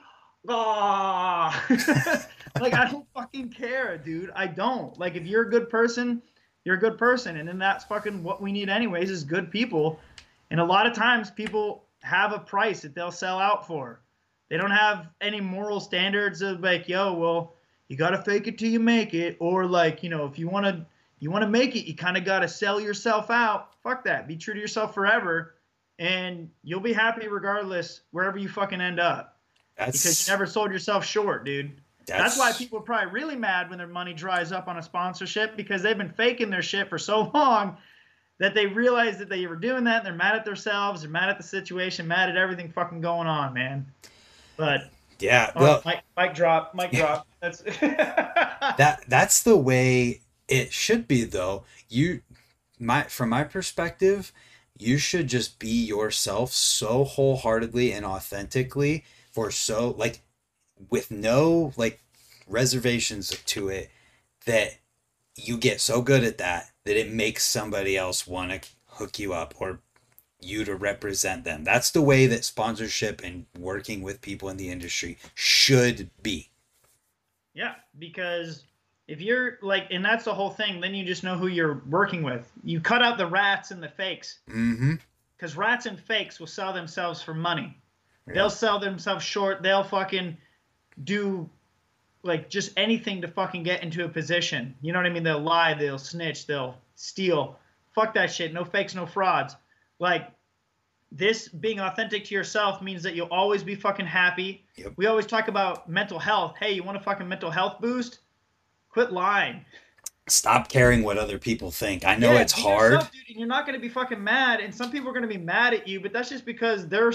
Ah. Like, I don't fucking care, dude. I don't. Like, if you're a good person, you're a good person. And then that's fucking what we need anyways, is good people. And a lot of times people have a price that they'll sell out for. They don't have any moral standards of like, yo, well, you got to fake it till you make it. Or like, you know, if you want to make it, you kind of got to sell yourself out. Fuck that. Be true to yourself forever. And you'll be happy regardless wherever you fucking end up. Because you never sold yourself short, dude. That's why people are probably really mad when their money dries up on a sponsorship, because they've been faking their shit for so long that they realize that they were doing that, and they're mad at themselves, they're mad at the situation, mad at everything fucking going on, man. But yeah, well, mic drop. That's that's the way it should be, though. From my perspective, you should just be yourself so wholeheartedly and authentically like with no like reservations to it, that you get so good at that it makes somebody else want to hook you up or you to represent them. That's the way that sponsorship and working with people in the industry should be. Yeah, because if you're like, and that's the whole thing, then you just know who you're working with. You cut out the rats and the fakes. Mm-hmm. Because rats and fakes will sell themselves for money. Yeah. They'll sell themselves short. They'll fucking do like just anything to fucking get into a position. You know what I mean? They'll lie, they'll snitch, they'll steal. Fuck that shit. No fakes, no frauds. Like, this being authentic to yourself means that you'll always be fucking happy. Yep. We always talk about mental health. Hey, you want a fucking mental health boost? Quit lying. Stop caring what other people think. I know it's hard. Yourself, dude, and you're not going to be fucking mad. And some people are going to be mad at you, but that's just because they're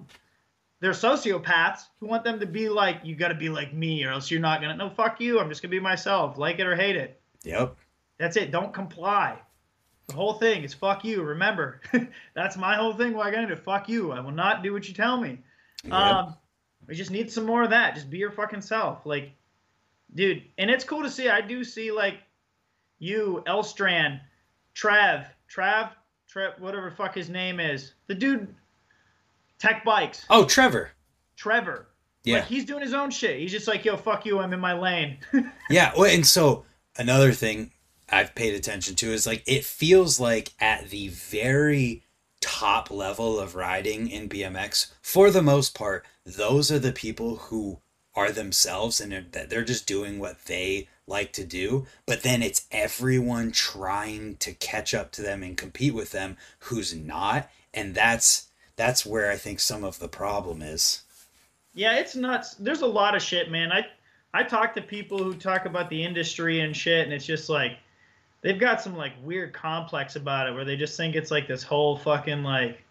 sociopaths who want them to be like, you got to be like me or else you're not going to. No, fuck you. I'm just going to be myself. Like it or hate it. Yep. That's it. Don't comply. The whole thing is fuck you. Remember, that's my whole thing. Why I got into fuck you. I will not do what you tell me. Yep. We just need some more of that. Just be your fucking self. Like, dude, and it's cool to see. I do see like you, Elstrand, Trav, whatever the fuck his name is. The dude, Tech Bikes. Oh, Trevor. Yeah. Like, he's doing his own shit. He's just like, yo, fuck you. I'm in my lane. Yeah. Well, and so another thing I've paid attention to is like, it feels like at the very top level of riding in BMX, for the most part, those are the people who are themselves and they're just doing what they like to do. But then it's everyone trying to catch up to them and compete with them who's not. And that's where I think some of the problem is. Yeah, it's nuts. There's a lot of shit, man. I talk to people who talk about the industry and shit, and it's just like, they've got some like weird complex about it where they just think it's like this whole fucking like,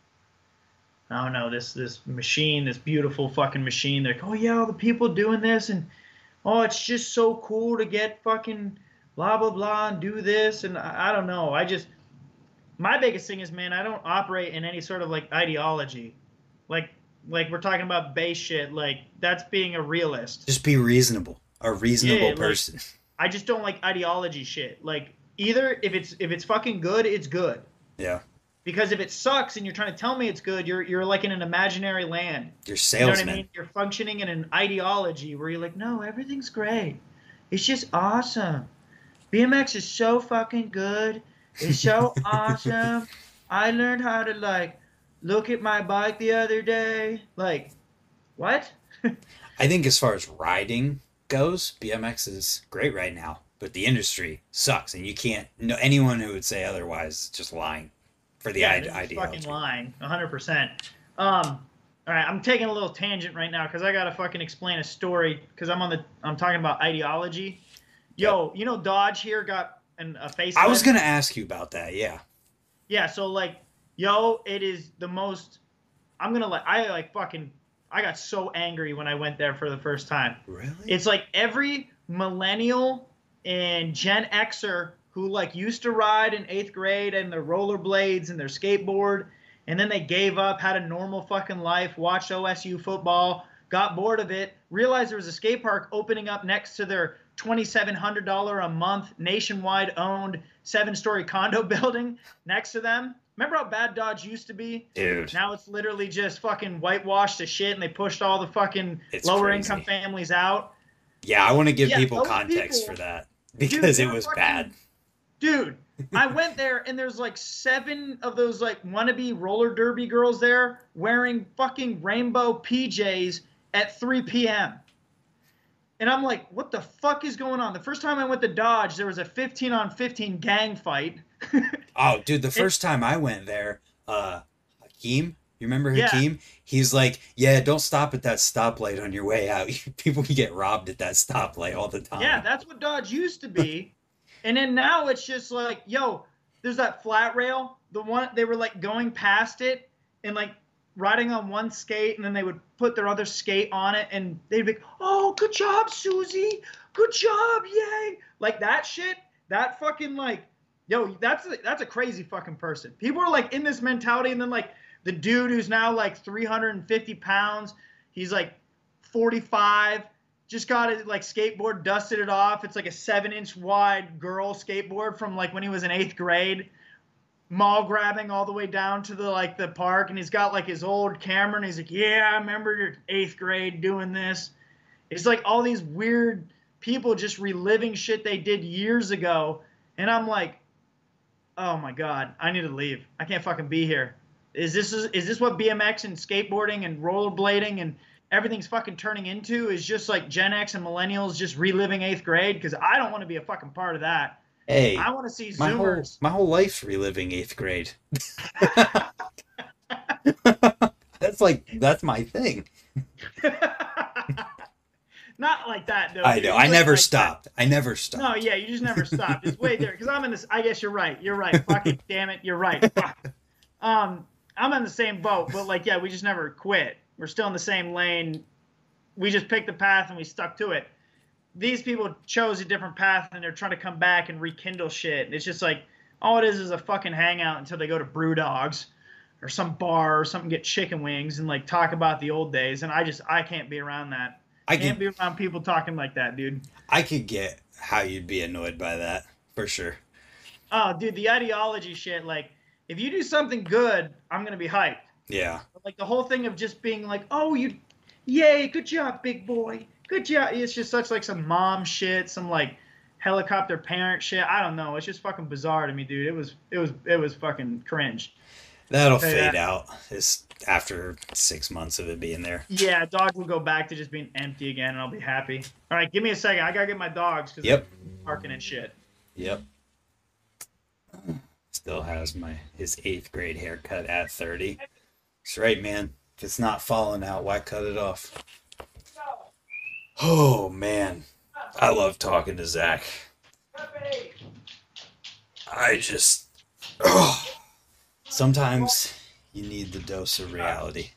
I don't know, this machine, this beautiful fucking machine. They're like, oh yeah, all the people doing this, and oh, it's just so cool to get fucking blah blah blah and do this, and I don't know. My biggest thing is, man, I don't operate in any sort of like ideology, like we're talking about base shit. Like, that's being a realist. Just be reasonable, a reasonable person. Like, I just don't like ideology shit. Like, either if it's fucking good, it's good. Yeah. Because if it sucks and you're trying to tell me it's good, you're like in an imaginary land. You're salesman. You know what I mean? You're functioning in an ideology where you're like, no, everything's great. It's just awesome. BMX is so fucking good. It's so awesome. I learned how to like look at my bike the other day. Like, what? I think as far as riding goes, BMX is great right now, but the industry sucks, and you can't. No, anyone who would say otherwise is just lying for the ideology. Fucking lying, 100%. All All right, I'm taking a little tangent right now because I gotta fucking explain a story because I'm talking about ideology. Yep. Yo, Dodge here got a I was facelift. gonna ask you about that. Yeah. Yeah, so like, yo, it is the most. I got so angry when I went there for the first time. Really? It's like every millennial and Gen Xer who like used to ride in 8th grade and their rollerblades and their skateboard, and then they gave up, had a normal fucking life, watched OSU football, got bored of it, realized there was a skate park opening up next to their $2,700 a month nationwide owned 7-story condo building next to them. Remember how bad Dodge used to be? Dude. Now it's literally just fucking whitewashed to shit, and they pushed all the fucking It's lower crazy. income families out. Yeah, I want to give Yeah, people those context people- for that Dude, because it they're was fucking- bad. Dude, I went there and there's like 7 of those like wannabe roller derby girls there wearing fucking rainbow PJs at 3 p.m. And I'm like, what the fuck is going on? The first time I went to Dodge, there was a 15-on-15 gang fight. Oh, dude, the first time I went there, Hakeem, you remember Yeah. Hakeem? He's like, yeah, don't stop at that stoplight on your way out. People can get robbed at that stoplight all the time. Yeah, that's what Dodge used to be. And then now it's just like, yo, there's that flat rail. The one they were like going past it and like riding on one skate, and then they would put their other skate on it, and they'd be like, oh, good job, Susie. Good job, yay. Like that shit, that fucking like, yo, that's a crazy fucking person. People are like in this mentality, and then like the dude who's now like 350 pounds, he's like 45, just got his like skateboard, dusted it off. It's like a 7-inch wide girl skateboard from like when he was in 8th grade, mall grabbing all the way down to the park. And he's got like his old camera, and he's like, yeah, I remember your 8th grade doing this. It's like all these weird people just reliving shit they did years ago. And I'm like, oh my God, I need to leave. I can't fucking be here. Is this what BMX and skateboarding and rollerblading and everything's fucking turning into, is just like Gen X and millennials just reliving 8th grade? Because I don't want to be a fucking part of that. Hey, I want to see my Zoomers. whole life's reliving 8th grade. That's my thing. Not like that, though. I dude. know. You I look never like stopped. I never that. stopped. No, yeah, you just never stopped. It's way there. Because I'm in this. I guess you're right. You're right. Fucking damn it. You're right. Fuck. I'm in the same boat, but like, yeah, we just never quit. We're still in the same lane. We just picked the path and we stuck to it. These people chose a different path, and they're trying to come back and rekindle shit. And it's just like, all it is a fucking hangout until they go to Brew Dogs or some bar or something, get chicken wings and like talk about the old days. And I can't be around that. I can't be around people talking like that, dude. I could get how you'd be annoyed by that, for sure. Oh, dude, the ideology shit, like, if you do something good, I'm going to be hyped. Yeah. But like the whole thing of just being like, oh, yay, good job, big boy. Good job. It's just such like some mom shit, some like helicopter parent shit. I don't know. It's just fucking bizarre to me, dude. It was fucking cringe. That'll fade out after 6 months of it being there. Yeah, dogs will go back to just being empty again, and I'll be happy. All right, give me a second. I gotta get my dogs because Yep. they're barking and shit. Yep. Still has his 8th grade haircut at 30. That's right, man. If it's not falling out, why cut it off? Oh, man. I love talking to Zach. Sometimes you need the dose of reality.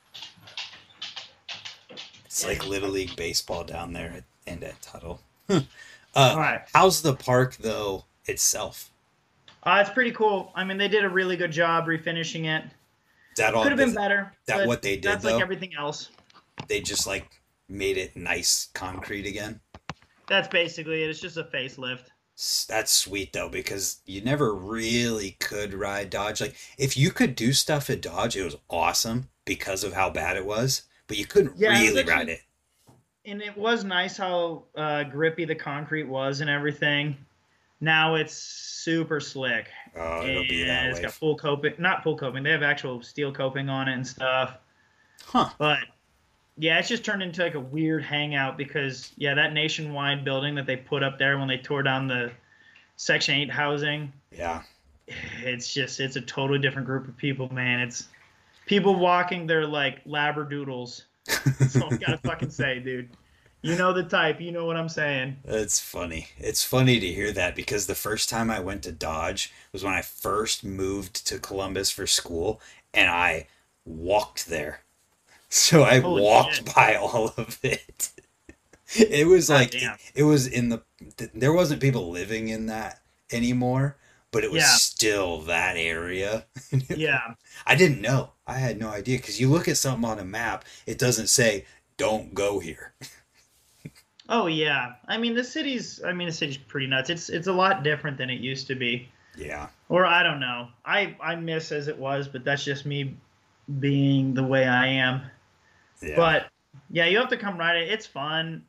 It's like Little League Baseball down there and at Tuttle. All right. How's the park, though, itself? It's pretty cool. I mean, they did a really good job refinishing it. Is that all? Could have been better. That but what they did, That's though? like everything else. They just like made it nice concrete again. That's basically it. It's just a facelift. That's sweet though, because you never really could ride Dodge. Like if you could do stuff at Dodge, it was awesome because of how bad it was, but you couldn't really ride it. And it was nice how grippy the concrete was and everything. Now it's super slick. Oh, it'll be that It's way. got full coping, not full coping. They have actual steel coping on it and stuff. Huh. But yeah, it's just turned into like a weird hangout because that nationwide building that they put up there when they tore down the Section 8 housing. Yeah. It's a totally different group of people, man. People walking their like labradoodles. That's all I gotta fucking say, dude. You know the type. You know what I'm saying. That's funny. It's funny to hear that because the first time I went to Dodge was when I first moved to Columbus for school and I walked there. So I Holy shit. walked by all of it. It was God like damn. it was in there wasn't people living in that anymore, but it was Yeah. still that area. Yeah. I didn't know. I had no idea because you look at something on a map, it doesn't say don't go here. Oh yeah. I mean the city's pretty nuts. It's a lot different than it used to be. Yeah. Or I don't know. I miss as it was, but that's just me being the way I am. Yeah. But yeah, you have to come ride it. It's fun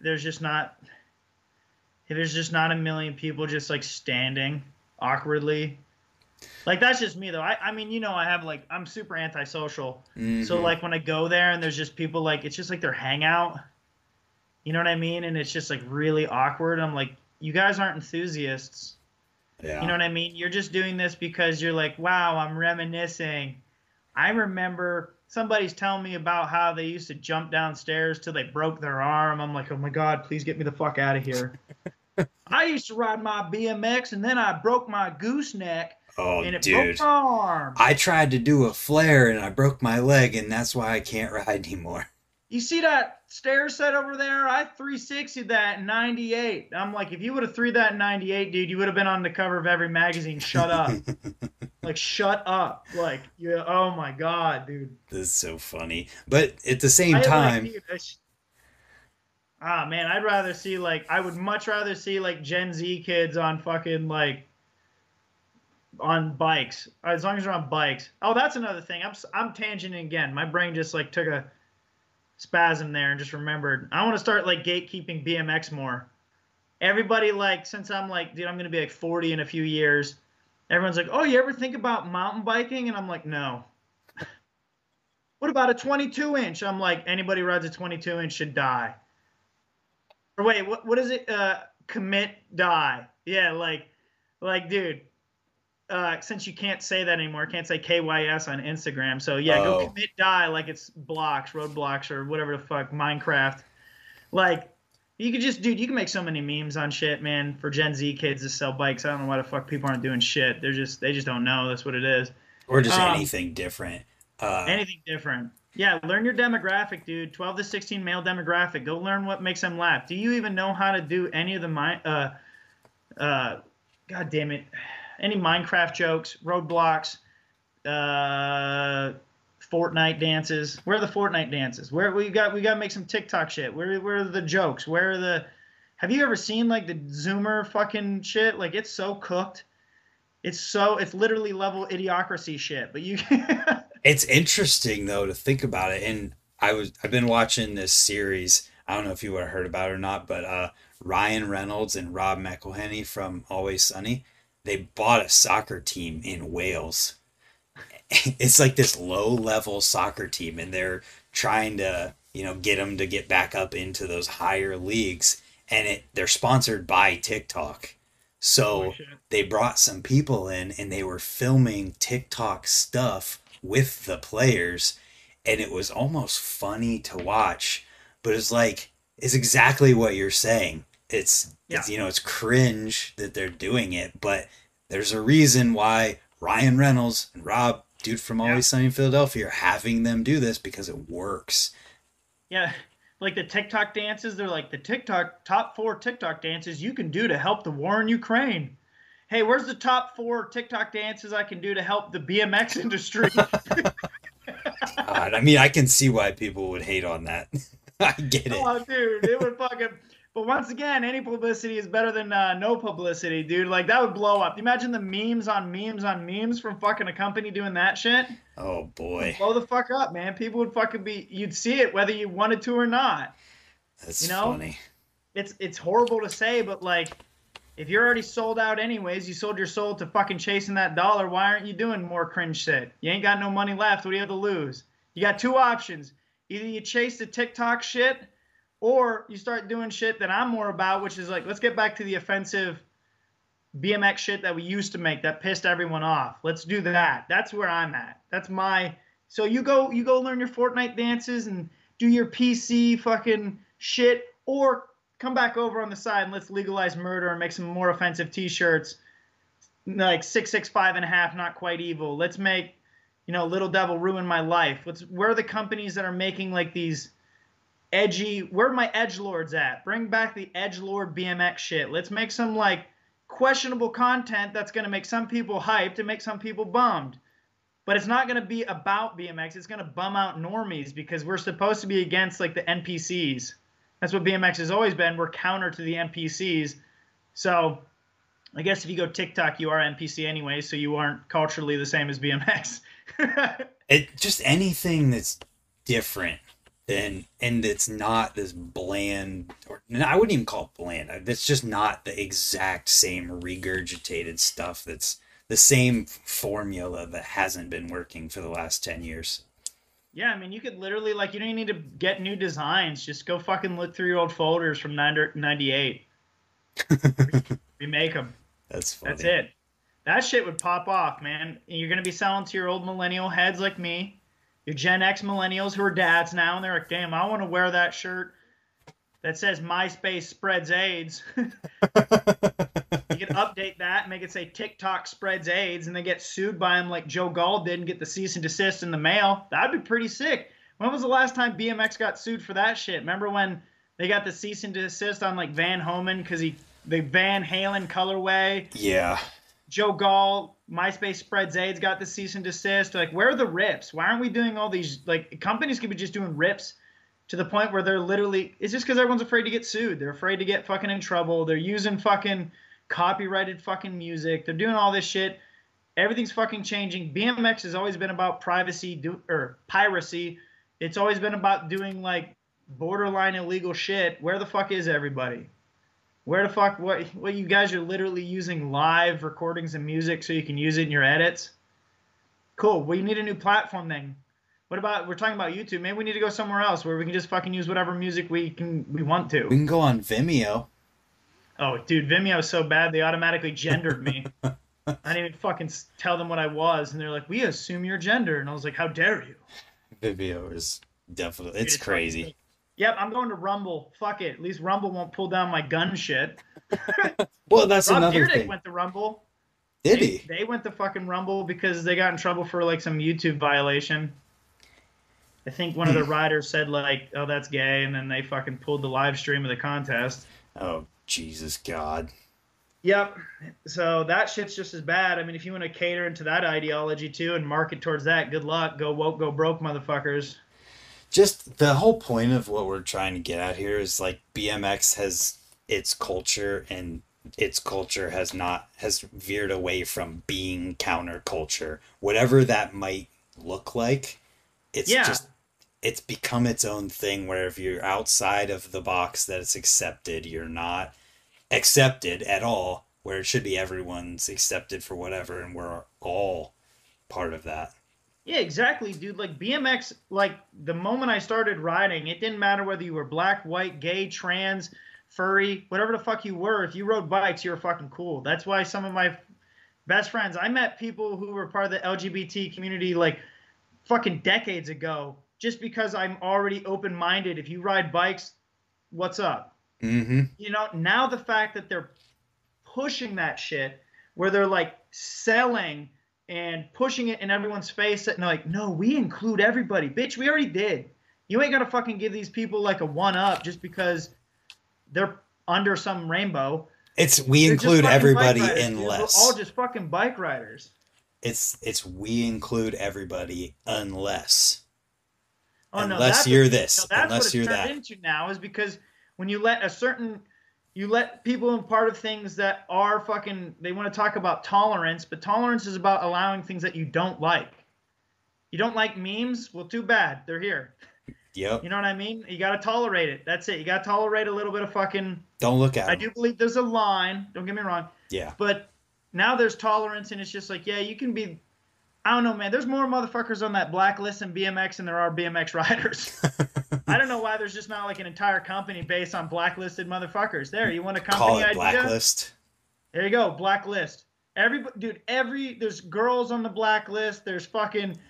if there's just not a million people just like standing awkwardly. Like that's just me though. I mean, I have like I'm super antisocial. So Hmm. like when I go there and there's just people like it's just like their hangout. You know what I mean? And it's just like really awkward. I'm like, you guys aren't enthusiasts. You know Yeah. what I mean? You're just doing this because you're like, wow, I'm reminiscing. I remember somebody's telling me about how they used to jump downstairs till they broke their arm. I'm like, oh my God, please get me the fuck out of here. I used to ride my BMX and then I broke my gooseneck Oh, and it broke dude. my arm. I tried to do a flare and I broke my leg, and that's why I can't ride anymore. You see that stair set over there? I 360'd that in 98. I'm like, if you would have threw that in 98, dude, you would have been on the cover of every magazine. Shut up. Like, shut up. Like, yeah, oh my God, dude. This is so funny. But at the same I like, time, dude, man, I'd rather see, like, I would much rather see, like, Gen Z kids on fucking, like, on bikes. As long as they're on bikes. Oh, that's another thing. I'm tangenting again. My brain just, like, took a spasm there and just remembered. I want to start, like, gatekeeping BMX more. Everybody, like, since I'm, like, dude, I'm going to be, like, 40 in a few years. Everyone's like, oh, you ever think about mountain biking? And I'm like, no. What about a 22 inch? I'm like, anybody who rides a 22 inch should die. Or wait, what is it? Commit, die. Yeah, dude. Since you can't say that anymore, can't say KYS on Instagram. So yeah, go oh, commit, die like it's blocks, roadblocks, or whatever the fuck, Minecraft. Like you could just, dude, you can make so many memes on shit, man. For Gen Z kids to sell bikes, I don't know why the fuck people aren't doing shit. They just don't know. That's what it is. or just Um, anything different. Uh, Anything different. Yeah, learn your demographic, dude. 12 to 16 male demographic. Go learn what makes them laugh. Do you even know how to do any of the uh god damn it. Any Minecraft jokes, roadblocks, uh Fortnite dances? Where are the Fortnite dances? Where we got to make some TikTok shit. Where are the jokes? Where are the Have you ever seen like the Zoomer fucking shit? Like it's so cooked. It's literally level idiocracy shit. But you it's interesting though to think about it. And I've been watching this series. I don't know if you would have heard about it or not, but Ryan Reynolds and Rob McElhenney from Always Sunny, they bought a soccer team in Wales. It's like this low level soccer team, and they're trying to get them to get back up into those higher leagues, and they're sponsored by TikTok. Holy So shit. they brought some people in and they were filming TikTok stuff with the players, and it was almost funny to watch, but it's exactly what you're saying. Yeah. It's cringe that they're doing it, but there's a reason why Ryan Reynolds and Rob, dude from Yeah. Always Sunny in Philadelphia, are having them do this because it works. Yeah, like the TikTok dances, they're like the TikTok top 4 TikTok dances you can do to help the war in Ukraine. Hey, where's the top 4 TikTok dances I can do to help the BMX industry? God, I mean, I can see why people would hate on that. I get it. Oh, dude, it would fucking. But once again, any publicity is better than no publicity, dude. Like that would blow up. Imagine the memes on memes on memes from fucking a company doing that shit. Oh It would boy, blow the fuck up, man. People would fucking be. You'd see it whether you wanted to or not. that's You know, funny. it's horrible to say, but like if you're already sold out anyways, you sold your soul to fucking chasing that dollar, why aren't you doing more cringe shit? You ain't got no money left. What do you have to lose? You got two options. Either you chase the TikTok shit or you start doing shit that I'm more about, which is like, let's get back to the offensive BMX shit that we used to make that pissed everyone off. Let's do that. That's where I'm at. That's my So you go learn your Fortnite dances and do your PC fucking shit, or come back over on the side and let's legalize murder and make some more offensive T-shirts, like 665 not quite evil. Let's make, Little Devil ruin my life. Where are the companies that are making like these edgy? Where are my edgelords at? Bring back the edgelord BMX shit. Let's make some like questionable content that's gonna make some people hyped and make some people bummed. But it's not going to be about BMX. It's going to bum out normies because we're supposed to be against like the NPCs. That's what BMX has always been. We're counter to the NPCs. So I guess if you go TikTok, you are NPC anyway, so you aren't culturally the same as BMX. Just anything that's different than, and it's not this bland, or I wouldn't even call it bland. It's just not the exact same regurgitated stuff that's the same formula that hasn't been working for the last 10 years. Yeah, I mean, you could literally, like, you don't even need to get new designs. Just go fucking look through your old folders from 98. Remake them. That's funny. That's it. That shit would pop off, man. And you're going to be selling to your old millennial heads like me, your Gen X millennials who are dads now, and they're like, damn, I want to wear that shirt that says MySpace spreads AIDS. You can update that and make it say TikTok spreads AIDS, and then get sued by him like Joe Gall did and get the cease and desist in the mail. That'd be pretty sick. When was the last time BMX got sued for that shit? Remember when they got the cease and desist on like Van Homan because the Van Halen colorway? Yeah. Joe Gall, MySpace spreads AIDS, got the cease and desist. Like, where are the rips? Why aren't we doing all these? Like, companies could be just doing rips to the point where they're literally, it's just because everyone's afraid to get sued. They're afraid to get fucking in trouble. They're using fucking copyrighted fucking music. They're doing all this shit. Everything's fucking changing. BMX has always been about privacy or piracy. It's always been about doing like borderline illegal shit. Where the fuck is everybody? Where the fuck, what you guys are literally using live recordings of music so you can use it in your edits? Cool. We need a new platform then. What about, we're talking about YouTube. Maybe we need to go somewhere else where we can just fucking use whatever music we want to. We can go on Vimeo. Oh, dude, Vimeo is so bad they automatically gendered me. I didn't even fucking tell them what I was, and they're like, we assume your gender. And I was like, how dare you? Vimeo is definitely, it's crazy. Yep, I'm going to Rumble. Fuck it. At least Rumble won't pull down my gun shit. Well, that's Rob another Dyrdek thing. Went to Rumble. Did he? They went to fucking Rumble because they got in trouble for like some YouTube violation. I think one of the riders said like, oh, that's gay, and then they fucking pulled the live stream of the contest. Oh, Jesus God. Yep. So that shit's just as bad. I mean, if you want to cater into that ideology too and market towards that, good luck. Go woke, go broke, motherfuckers. Just the whole point of what we're trying to get at here is like BMX has its culture, and its culture has veered away from being counterculture. Whatever that might look like, it's become its own thing where if you're outside of the box that it's accepted, you're not accepted at all, where it should be everyone's accepted for whatever, and we're all part of that. Yeah, exactly, dude. Like BMX, like the moment I started riding, it didn't matter whether you were black, white, gay, trans, furry, whatever the fuck you were. If you rode bikes, you were fucking cool. That's why some of my best friends, I met people who were part of the LGBT community like fucking decades ago, just because I'm already open-minded. If you ride bikes, what's up? Mm-hmm. You know, now the fact that they're pushing that shit, where they're like selling and pushing it in everyone's face, and like, no, we include everybody. Bitch, we already did. You ain't gonna fucking give these people like a one-up just because they're under some rainbow. We include everybody unless. We're all just fucking bike riders. It's we include everybody unless. Oh, unless you're this. That's unless what you're it's that. turned into now, is because when you let you let people in part of things that are fucking, they want to talk about tolerance, but tolerance is about allowing things that you don't like. You don't like memes? Well, too bad. They're here. Yep. You know what I mean? You got to tolerate it. That's it. You got to tolerate a little bit of fucking... Don't look at it. I do believe there's a line. Don't get me wrong. Yeah. But now there's tolerance, and it's just like, yeah, you can be... I don't know, man. There's more motherfuckers on that blacklist in BMX than there are BMX riders. I don't know why there's just not like an entire company based on blacklisted motherfuckers. There, you want a company Call it idea? blacklist. There you go, blacklist. Everybody, dude. There's girls on the blacklist. There's fucking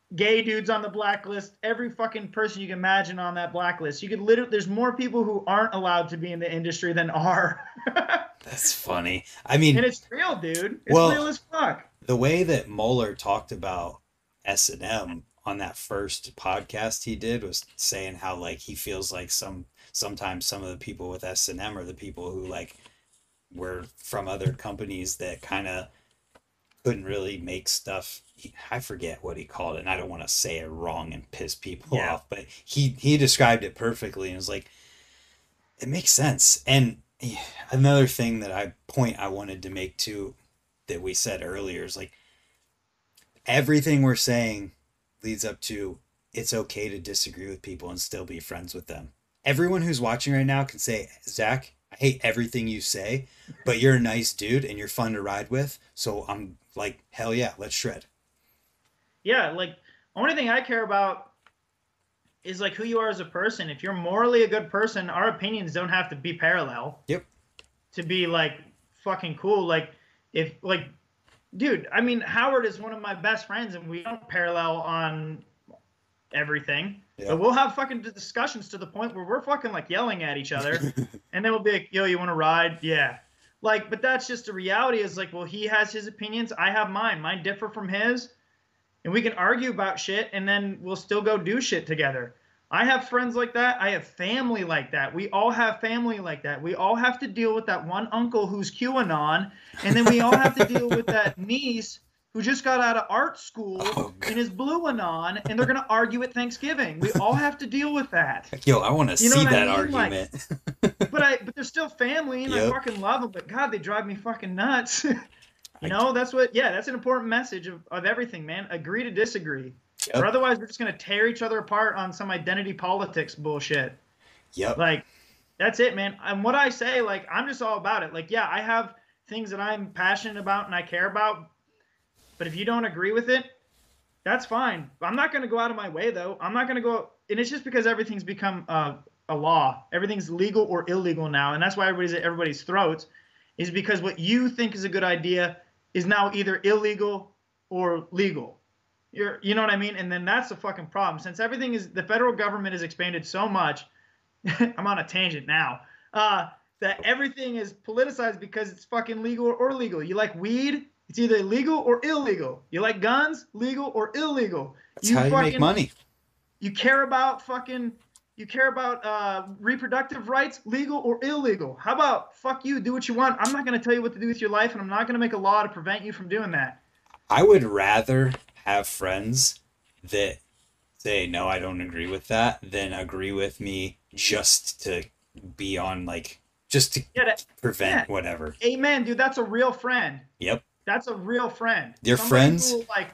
gay dudes on the blacklist, every fucking person you can imagine on that blacklist. You could literally, there's more people who aren't allowed to be in the industry than are. That's funny. I And mean, it's real, dude. It's real well, as fuck. the way that Mueller talked about S&M on that first podcast he did was saying how like he feels like sometimes some of the people with S&M are the people who like were from other companies that kind of couldn't really make stuff. I forget what he called it, and I don't want to say it wrong and piss people Yeah. off, but he described it perfectly and was like, it makes sense. And another thing that I wanted to make too that we said earlier is like everything we're saying leads up to it's okay to disagree with people and still be friends with them. Everyone who's watching right now can say, Zach, I hate everything you say, but you're a nice dude and you're fun to ride with. So I'm like, hell yeah, let's shred. Yeah, like only thing I care about is like who you are as a person. If you're morally a good person, our opinions don't have to be parallel Yep. to be like fucking cool. Like if like dude, I mean Howard is one of my best friends and we don't parallel on everything. Yeah. But we'll have fucking discussions to the point where we're fucking like yelling at each other and then we'll be like, yo, you want to ride? Yeah. Like, but that's just the reality is like, well, he has his opinions. I have mine. Mine differ from his. And we can argue about shit and then we'll still go do shit together. I have friends like that. I have family like that. We all have family like that. We all have to deal with that one uncle who's QAnon. And then we all have to deal with that niece who just got out of art school and is blue anon, and they're going to argue at Thanksgiving. We all have to deal with that. Yo, I want to You know see what I that mean? Like, argument. but they're still family, and I Yep. fucking love them. But God, they drive me fucking nuts. I- You know, that's what. Yeah, that's an important message of everything, man. Agree to disagree, Yep. or otherwise we're just going to tear each other apart on some identity politics bullshit. Yep. Like, that's it, man. And what I say, like, I'm just all about it. Like, yeah, I have things that I'm passionate about and I care about. But if you don't agree with it, that's fine. I'm not going to go out of my way, though. I'm not going to go. And it's just because everything's become a law. Everything's legal or illegal now. And that's why everybody's at everybody's throats, is because what you think is a good idea is now either illegal or legal. You know what I mean? And then that's the fucking problem. Since everything is, the federal government has expanded so much, I'm on a tangent now, that everything is politicized because it's fucking legal or illegal. You like weed? It's either legal or illegal. You like guns? Legal or illegal. That's how you make money. You care about reproductive rights? Legal or illegal? How about fuck you, do what you want? I'm not going to tell you what to do with your life, and I'm not going to make a law to prevent you from doing that. I would rather have friends that say, no, I don't agree with that, than agree with me just to be on, like, just to prevent whatever. Amen, dude. That's a real friend. Yep. That's a real friend. Your friends who, like,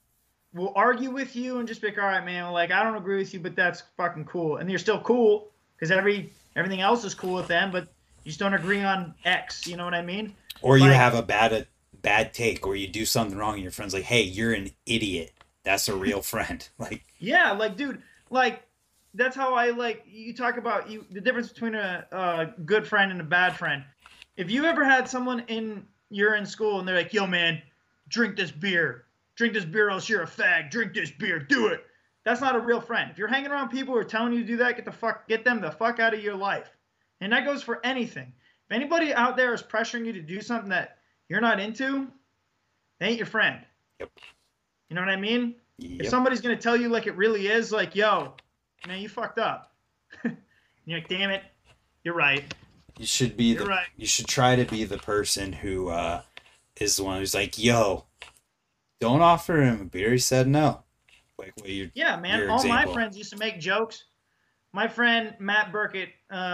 will argue with you and just be like, all right, man, like, I don't agree with you, but that's fucking cool. And you're still cool because everything else is cool with them, but you just don't agree on X. You know what I mean? or you have a bad take, or you do something wrong and your friend's like, hey, you're an idiot. That's a real friend. Like, yeah, like, dude, like, that's how I, like, you talk about the difference between a good friend and a bad friend. If you ever had someone you're in school and they're like, yo, man, drink this beer or else you're a fag, drink this beer, do it. That's not a real friend. If you're hanging around people who are telling you to do that, get them the fuck out of your life. And that goes for anything. If anybody out there is pressuring you to do something that you're not into, they ain't your friend. Yep. You know what I mean? Yep. If somebody's going to tell you like it really is, like, yo, man, you fucked up. You're like, damn it, you're right. You should be right. You should try to be the person who is the one who's like, yo, don't offer him a beer. He said no. Like, well, yeah, man. All my friends used to make jokes. My friend Matt Burkett,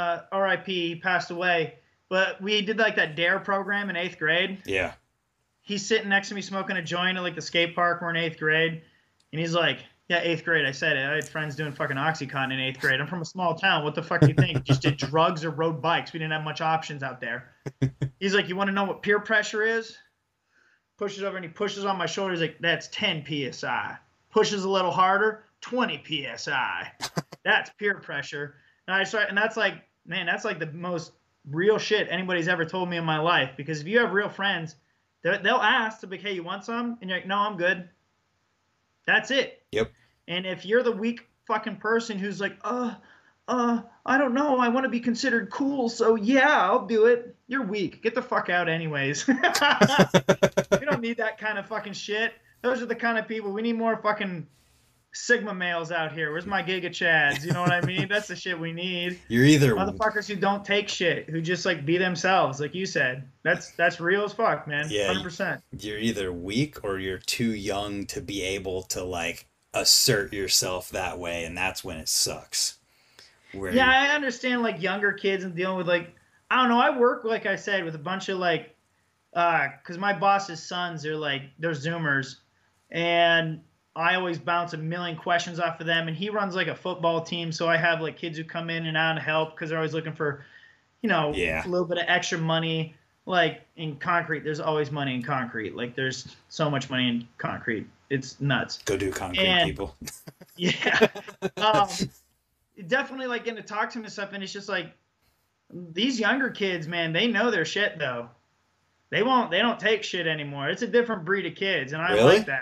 R.I.P., passed away. But we did like that DARE program in 8th grade. Yeah. He's sitting next to me smoking a joint at like the skate park. We're in 8th grade. And he's like, yeah, 8th grade. I said it. I had friends doing fucking Oxycontin in 8th grade. I'm from a small town. What the fuck do you think? Just did drugs or rode bikes. We didn't have much options out there. He's like, you want to know what peer pressure is? Pushes over and he pushes on my shoulder. He's like, that's 10 PSI. Pushes a little harder, 20 PSI. That's peer pressure. And that's like, man, that's like the most real shit anybody's ever told me in my life. Because if you have real friends, they'll ask to be, hey, you want some? And you're like, no, I'm good. That's it. Yep. And if you're the weak fucking person who's like, I don't know, I want to be considered cool, so yeah, I'll do it. You're weak. Get the fuck out anyways. We don't need that kind of fucking shit. Those are the kind of people we need. More fucking Sigma males out here. Where's my Giga Chads? You know what I mean? That's the shit we need. You're either motherfuckers who don't take shit, who just like be themselves, like you said. That's real as fuck, man. Yeah, 100%. You're either weak or you're too young to be able to like assert yourself that way, and that's when it sucks. Yeah, I understand like younger kids and dealing with like, I don't know. I work, like I said, with a bunch of like, because my boss's sons are like, they're Zoomers, and I always bounce a million questions off of them. And he runs like a football team, so I have like kids who come in and out and help because they're always looking for, a little bit of extra money. Like in concrete, there's always money in concrete. Like there's so much money in concrete, it's nuts. Go do concrete, people. Yeah. Definitely like getting to talk to him and stuff, and it's just like these younger kids, man, they know their shit though. They don't take shit anymore. It's a different breed of kids, and I like that.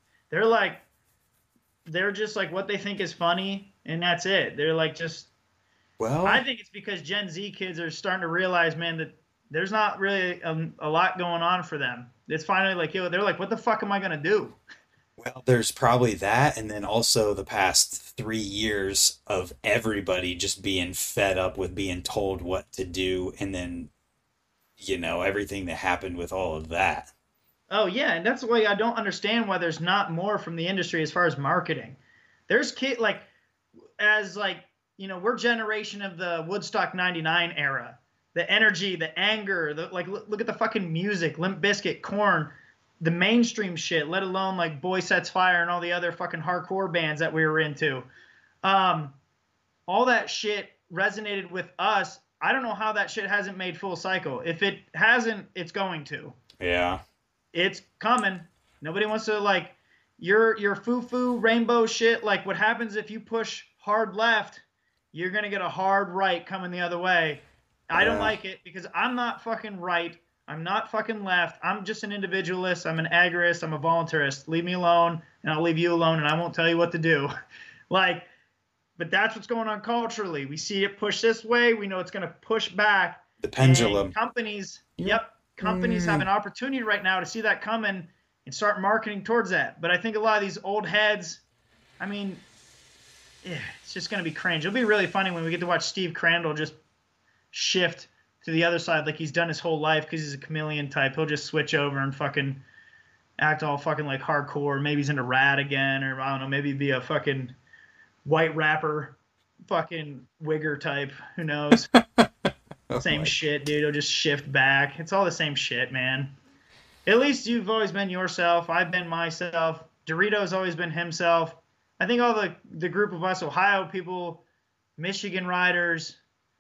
They're just like what they think is funny, and that's it. They're like just. Well, I think it's because Gen Z kids are starting to realize, man, that there's not really a lot going on for them. It's finally like, they're like, what the fuck am I gonna do? Well, there's probably that, and then also the past 3 years of everybody just being fed up with being told what to do, and then, everything that happened with all of that. Oh, yeah, and that's why I don't understand why there's not more from the industry as far as marketing. There's we're generation of the Woodstock 99 era. The energy, the anger, look at the fucking music, Limp Bizkit, Korn, the mainstream shit, let alone like Boy Sets Fire and all the other fucking hardcore bands that we were into. All that shit resonated with us. I don't know how that shit hasn't made full cycle. If it hasn't, it's going to. Yeah. It's coming. Nobody wants to like your foo-foo rainbow shit. Like what happens if you push hard left, you're going to get a hard right coming the other way. I don't like it because I'm not fucking right. I'm not fucking left. I'm just an individualist. I'm an agorist. I'm a voluntarist. Leave me alone, and I'll leave you alone, and I won't tell you what to do. But that's what's going on culturally. We see it push this way. We know it's going to push back. The pendulum. And companies have an opportunity right now to see that coming and start marketing towards that. But I think a lot of these old heads, it's just going to be cringe. It'll be really funny when we get to watch Steve Crandall just shift to the other side like he's done his whole life because he's a chameleon type. He'll just switch over and fucking act all fucking like hardcore. Maybe he's into rad again, or I don't know, maybe be a fucking white rapper fucking wigger type. Who knows? Same shit, dude. He'll just shift back. It's all the same shit, man. At least you've always been yourself. I've been myself. Dorito's always been himself. I think all the group of us, Ohio people, Michigan riders,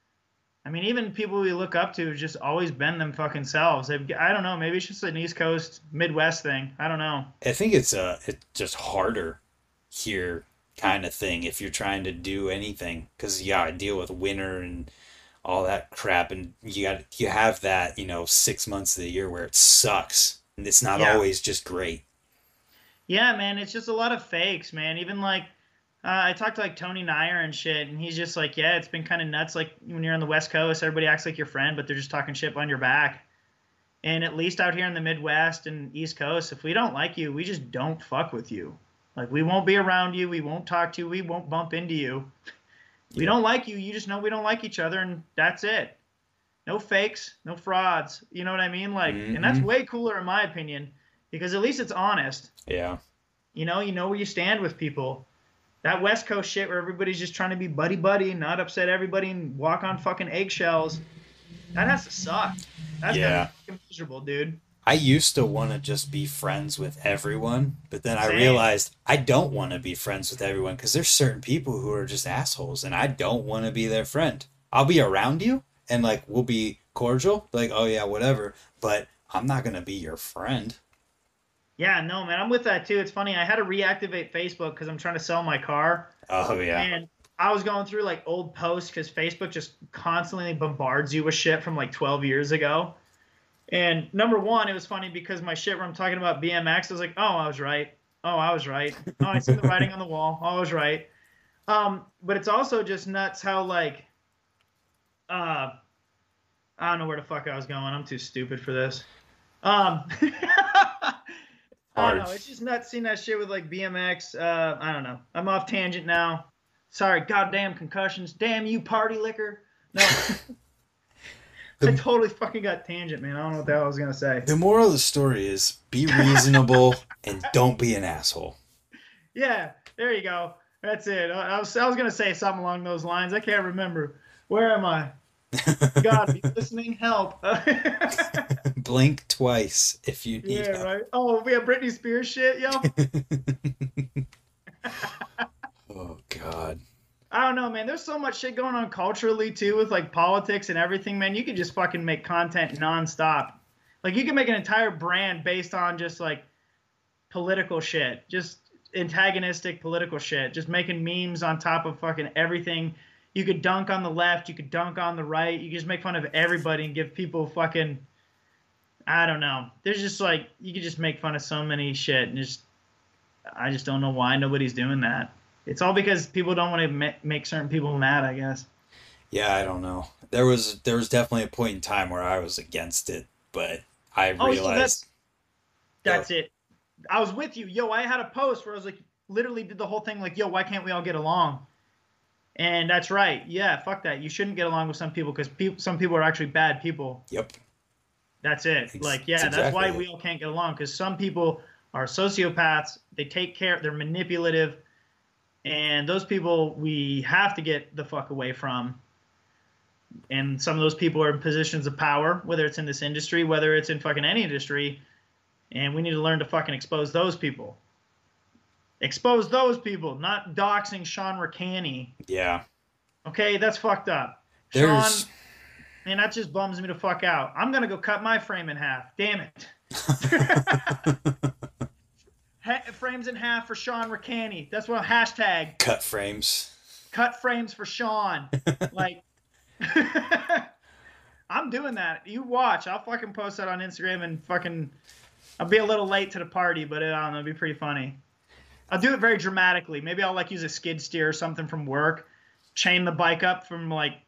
even people we look up to have just always been them fucking selves. I don't know. Maybe it's just an East Coast, Midwest thing. I don't know. I think it's just harder here kind of thing if you're trying to do anything because you gotta deal with winter and all that crap, and you have that 6 months of the year where it sucks and it's not always just great. Yeah, man. It's just a lot of fakes, man. Even like. I talked to like Tony Nyer and shit, and he's just like, yeah, it's been kind of nuts. Like when you're on the West Coast, everybody acts like your friend, but they're just talking shit behind your back. And at least out here in the Midwest and East Coast, if we don't like you, we just don't fuck with you. Like we won't be around you, we won't talk to you, we won't bump into you. We don't like you, you just know we don't like each other, and that's it. No fakes, no frauds. You know what I mean? Like, and that's way cooler in my opinion, because at least it's honest. Yeah. You know where you stand with people. That West Coast shit where everybody's just trying to be buddy-buddy and not upset everybody and walk on fucking eggshells, that has to suck. That's gotta be miserable, dude. I used to want to just be friends with everyone, but then I realized I don't want to be friends with everyone because there's certain people who are just assholes, and I don't want to be their friend. I'll be around you, and like we'll be cordial, like, oh yeah, whatever, but I'm not going to be your friend. Yeah, no, man, I'm with that too. It's funny. I had to reactivate Facebook because I'm trying to sell my car. Oh, yeah. And I was going through like old posts because Facebook just constantly bombards you with shit from like 12 years ago. And number one, it was funny because my shit where I'm talking about BMX, I was like, oh, I was right. Oh, I was right. Oh, I see the writing on the wall. I was right. But it's also just nuts how like uh I don't know where the fuck I was going. I'm too stupid for this. I don't Hard. know. It's just nuts seeing that shit with like BMX. I don't know. I'm off tangent now. Sorry, goddamn concussions. Damn you, party liquor. No, I The, totally fucking got tangent, man. I don't know what the hell I was gonna say. the moral of the story is be reasonable and don't be an asshole. Yeah, there you go. That's it. I was gonna say something along those lines. I can't remember. Where am I? God, be listening. Help. Blink twice if you need Yeah, help. right. Oh, we have Britney Spears shit, yo. Oh God. I don't know, man. There's so much shit going on culturally too with like politics and everything, man. You could just fucking make content nonstop. Like you can make an entire brand based on just like political shit, just antagonistic political shit, just making memes on top of fucking everything. You could dunk on the left, you could dunk on the right, you could just make fun of everybody and give people fucking I don't know. There's just like you could just make fun of so many shit and just I just don't know why nobody's doing that. It's all because people don't want to make certain people mad, I guess. Yeah, I don't know. There was definitely a point in time where I was against it, but I Oh, so realized that's it. I was with you. Yo, I had a post where I was like, literally did the whole thing like, yo, why can't we all get along? And that's right. Yeah, fuck that. You shouldn't get along with some people because some people are actually bad people. yep, That's it. Like, yeah, that's that's why exactly we it. all can't get along because some people are sociopaths. They take care. They're manipulative, and those people we have to get the fuck away from. And some of those people are in positions of power, whether it's in this industry, whether it's in fucking any industry, and we need to learn to fucking expose those people. Expose those people, not doxing Sean Ricani. Yeah. Okay, that's fucked up. Sean, There's man, that just bums me the fuck out. I'm gonna go cut my frame in half. Damn it. Frames in half for Sean Ricani. That's what hashtag. cut frames. Cut frames for Sean. Like, I'm doing that. You watch. I'll fucking post that on Instagram and fucking. I'll be a little late to the party, but I don't know. It'll be pretty funny. I'll do it very dramatically. Maybe I'll like use a skid steer or something from work, chain the bike up from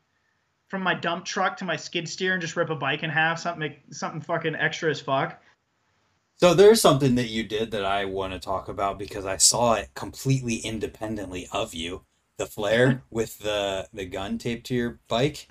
my dump truck to my skid steer and just rip a bike in half. Something fucking extra as fuck. So there's something that you did that I want to talk about because I saw it completely independently of you. The flare with the gun taped to your bike.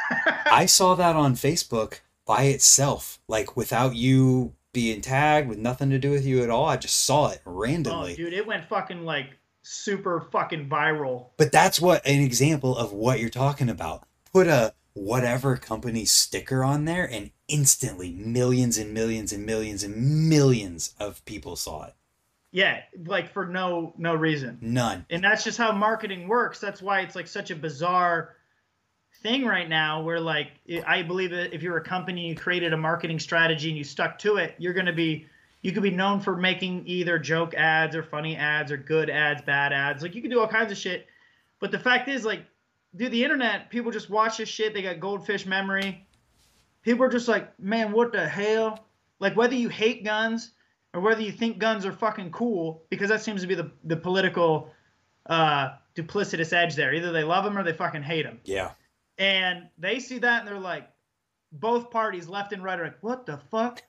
I saw that on Facebook by itself, like without you being tagged, with nothing to do with you at all. I just saw it Oh, randomly. dude, it went fucking like super fucking viral. But that's what an example of what you're talking about. Put a whatever company sticker on there and instantly millions and millions and millions and millions of people saw it. Yeah, like for no reason. None. And that's just how marketing works. That's why it's like such a bizarre thing right now where like I believe that if you're a company, you created a marketing strategy and you stuck to it, you could be known for making either joke ads or funny ads or good ads, bad ads. Like you can do all kinds of shit. But the fact is like, dude, the internet, people just watch this shit. They got goldfish memory. People are just like, man, what the hell? Like whether you hate guns or whether you think guns are fucking cool, because that seems to be the political duplicitous edge there. Either they love them or they fucking hate them. Yeah. And they see that and they're like, both parties, left and right, are like, what the fuck?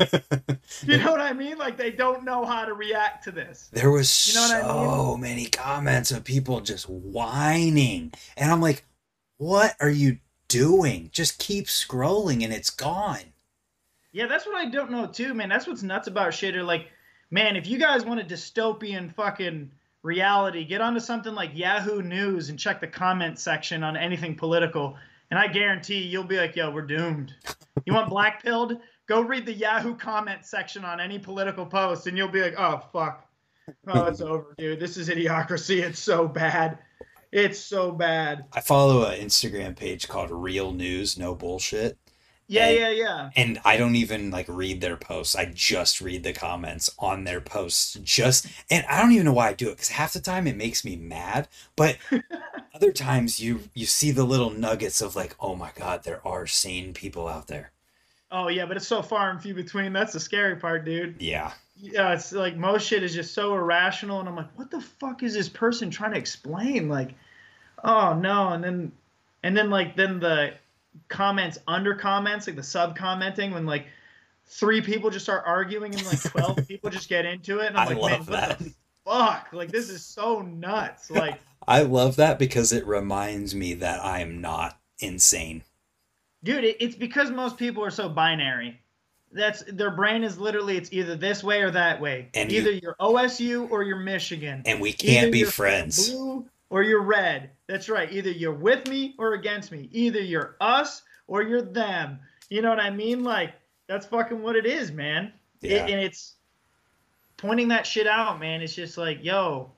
You know what I mean? Like they don't know how to react to this. There was You know what I mean? so many comments of people just whining. And I'm like, what are you doing? Just keep scrolling and it's gone. Yeah, that's what I don't know too, man. That's what's nuts about shit. Or like, man, if you guys want a dystopian fucking reality, get onto something like Yahoo News and check the comment section on anything political. And I guarantee you'll be like, yo, we're doomed. You want black pilled? Go read the Yahoo comment section on any political post, and you'll be like, oh, fuck. Oh, it's over, dude. This is idiocracy. It's so bad. It's so bad. I follow an Instagram page called Real News, No Bullshit. Yeah, And yeah, yeah. and I don't even like read their posts. I just read the comments on their posts. Just and I don't even know why I do it because half the time it makes me mad, but other times you see the little nuggets of like, oh my God, there are sane people out there. Oh, yeah, but it's so far and few between. That's the scary part, dude. Yeah, yeah, it's like most shit is just so irrational, and I'm like, what the fuck is this person trying to explain? Like, oh no, and then like then the comments under comments, like the sub commenting when like three people just start arguing and like 12 people just get into it, and I'm I like, man, love what the that. fuck? Like this is so nuts. Like, I love that because it reminds me that I am not insane. dude, it's because most people are so binary. That's their brain is literally it's either this way or that way. And Either you you're OSU or you're Michigan. and we Either can't be you're friends. blue or you're red. That's right. Either you're with me or against me. Either you're us or you're them. You know what I mean? Like that's fucking what it is, man. Yeah. And it's pointing that shit out, man. It's just like, yo,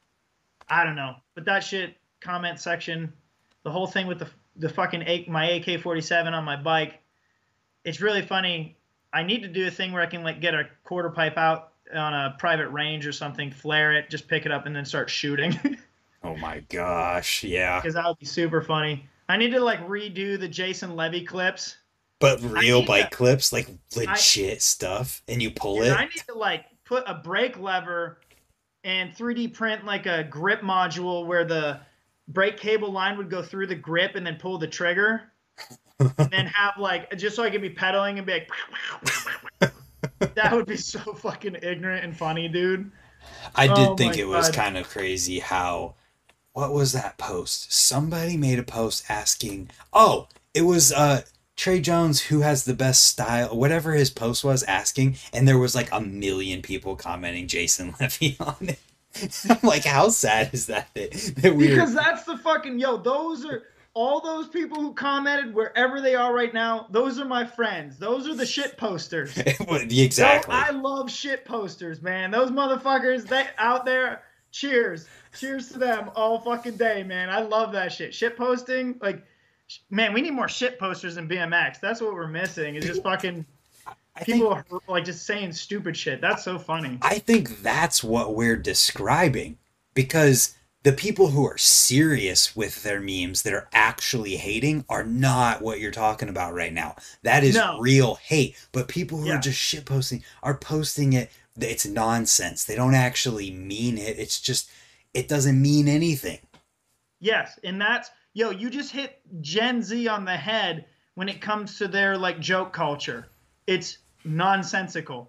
I don't know, but that shit comment section, the whole thing with the fucking my AK-47 on my bike. It's really funny. I need to do a thing where I can like get a quarter pipe out on a private range or something, flare it, just pick it up, and then start shooting. Oh my gosh, yeah. Because that would be super funny. I need to like redo the Jason Levy clips. But I real need bike to, clips, like legit stuff, and you pull and it. I need to like put a brake lever and 3D print like a grip module where the brake cable line would go through the grip and then pull the trigger. And then have like just so I could be pedaling and be like that would be so fucking ignorant and funny, dude. I did Oh think my it was god. kind of crazy how what was that post? Somebody made a post asking, "Oh, it was Trey Jones who has the best style," whatever his post was asking, and there was like a million people commenting Jason Levy on it. I'm like, how sad is that we're Because that's the fucking those are all those people who commented wherever they are right now, those are my friends. Those are the shit posters. So exactly. I love shit posters, man. Those motherfuckers they out there, cheers. Cheers to them all fucking day, man. I love that shit. Shit posting, like man, we need more shit posters in BMX. That's what we're missing. Is just fucking I think people like just saying stupid shit. That's so funny. I think that's what we're describing because the people who are serious with their memes that are actually hating are not what you're talking about right now. That is No. real hate. But people who are Yeah. just shit posting are posting it. It's nonsense. They don't actually mean it. It's just, it doesn't mean anything. Yes, and that's you just hit Gen Z on the head when it comes to their like joke culture. It's nonsensical.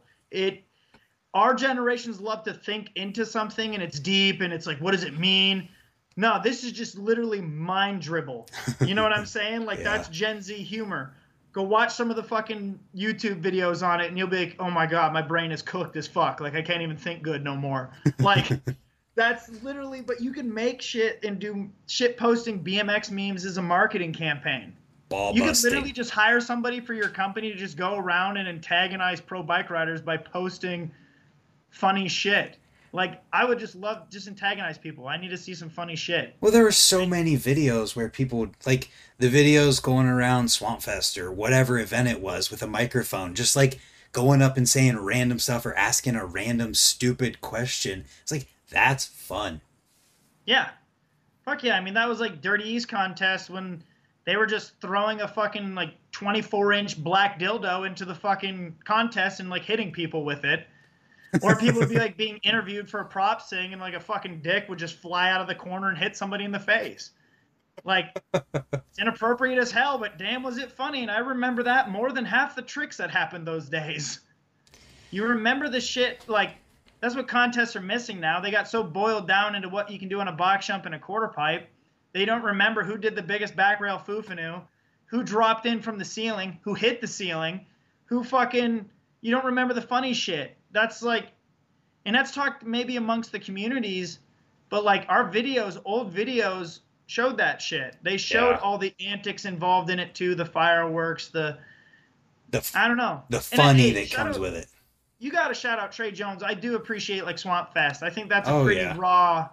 Our generations love to think into something and it's deep and it's like what does it mean? No, this is just literally mind dribble. You know what I'm saying? Like Yeah. that's Gen Z humor. Go watch some of the fucking YouTube videos on it and you'll be like, "Oh my god, my brain is cooked as fuck. Like I can't even think good no more." Like that's literally, but you can make shit and do shit posting BMX memes as a marketing campaign. Ball You could literally busting. just hire somebody for your company to just go around and antagonize pro bike riders by posting funny shit. Like, I would just love just antagonize people. I need to see some funny shit. Well, there were so many videos where people would, like the videos going around Swampfest or whatever event it was with a microphone, just like going up and saying random stuff or asking a random stupid question. It's like, that's fun. Yeah. Fuck yeah. I mean, that was like Dirty East contest when they were just throwing a fucking like 24-inch black dildo into the fucking contest and like hitting people with it. Or people would be like being interviewed for a prop thing and like a fucking dick would just fly out of the corner and hit somebody in the face. Like, it's inappropriate as hell, but damn was it funny. And I remember that more than half the tricks that happened those days. You remember the shit, like, that's what contests are missing now. They got so boiled down into what you can do on a box jump and a quarter pipe. They don't remember who did the biggest back rail foo-fanoo, who dropped in from the ceiling, who hit the ceiling, who fucking, you don't remember the funny shit. That's like, and that's talked maybe amongst the communities, but like our videos, old videos showed that shit. They showed Yeah. all the antics involved in it too, the fireworks, The I don't know. the And funny hey, that shout comes out, with it. you got to shout out Trey Jones. I do appreciate like Swamp Fest. I think that's a Oh pretty yeah. raw,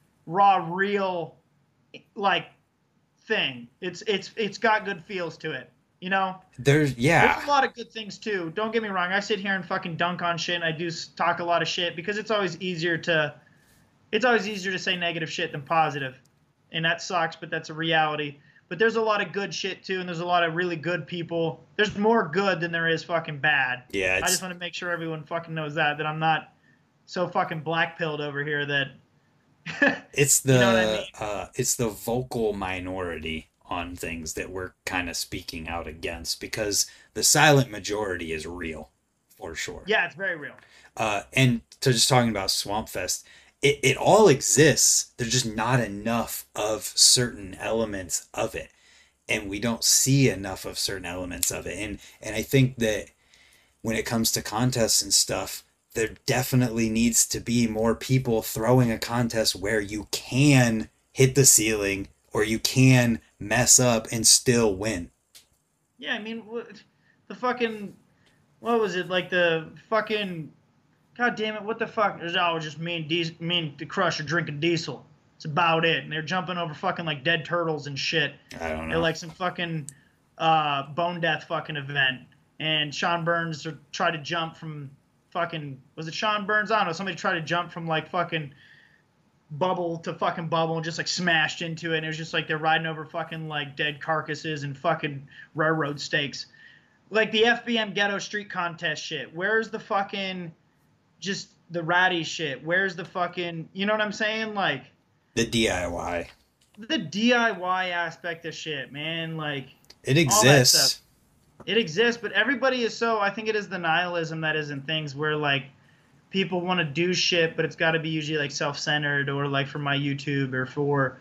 real, like thing. It's got good feels to it. You know, There's there's a yeah. lot of good things too. Don't get me wrong. I sit here and fucking dunk on shit, and I do talk a lot of shit because it's always easier to say negative shit than positive, and that sucks. But that's a reality. but there's a lot of good shit too, and there's a lot of really good people. There's more good than there is fucking bad. Yeah, I just want to make sure everyone fucking knows that I'm not so fucking black-pilled over here that it's you know what I the mean? it's the vocal minority on things that we're kind of speaking out against, because the silent majority is real for sure. Yeah, it's very real. And to just talking about Swamp Fest, it all exists. There's just not enough of certain elements of it, and we don't see enough of certain elements of it. And I think that when it comes to contests and stuff, there definitely needs to be more people throwing a contest where you can hit the ceiling or you can mess up and still win. Yeah, I mean, the fucking, what was it, like the fucking, god damn it, what the fuck? It was always just me and the Crusher drinking diesel. It's about it. And they're jumping over fucking like dead turtles and shit. I don't They're know. like some fucking bone death fucking event. And Sean Burns tried to jump from fucking, was it Sean Burns? I don't know. Somebody tried to jump from like fucking bubble to fucking bubble and just like smashed into it. And it was just like they're riding over fucking like dead carcasses and fucking railroad stakes. Like the FBM Ghetto Street Contest shit. Where's the fucking, just the ratty shit? Where's the fucking, you know what I'm saying? Like The DIY. the DIY aspect of shit, man. Like It all that exists. stuff. It exists, but everybody is so, I think it is the nihilism that is in things where like people want to do shit, but it's got to be usually like self-centered or like for my YouTube or for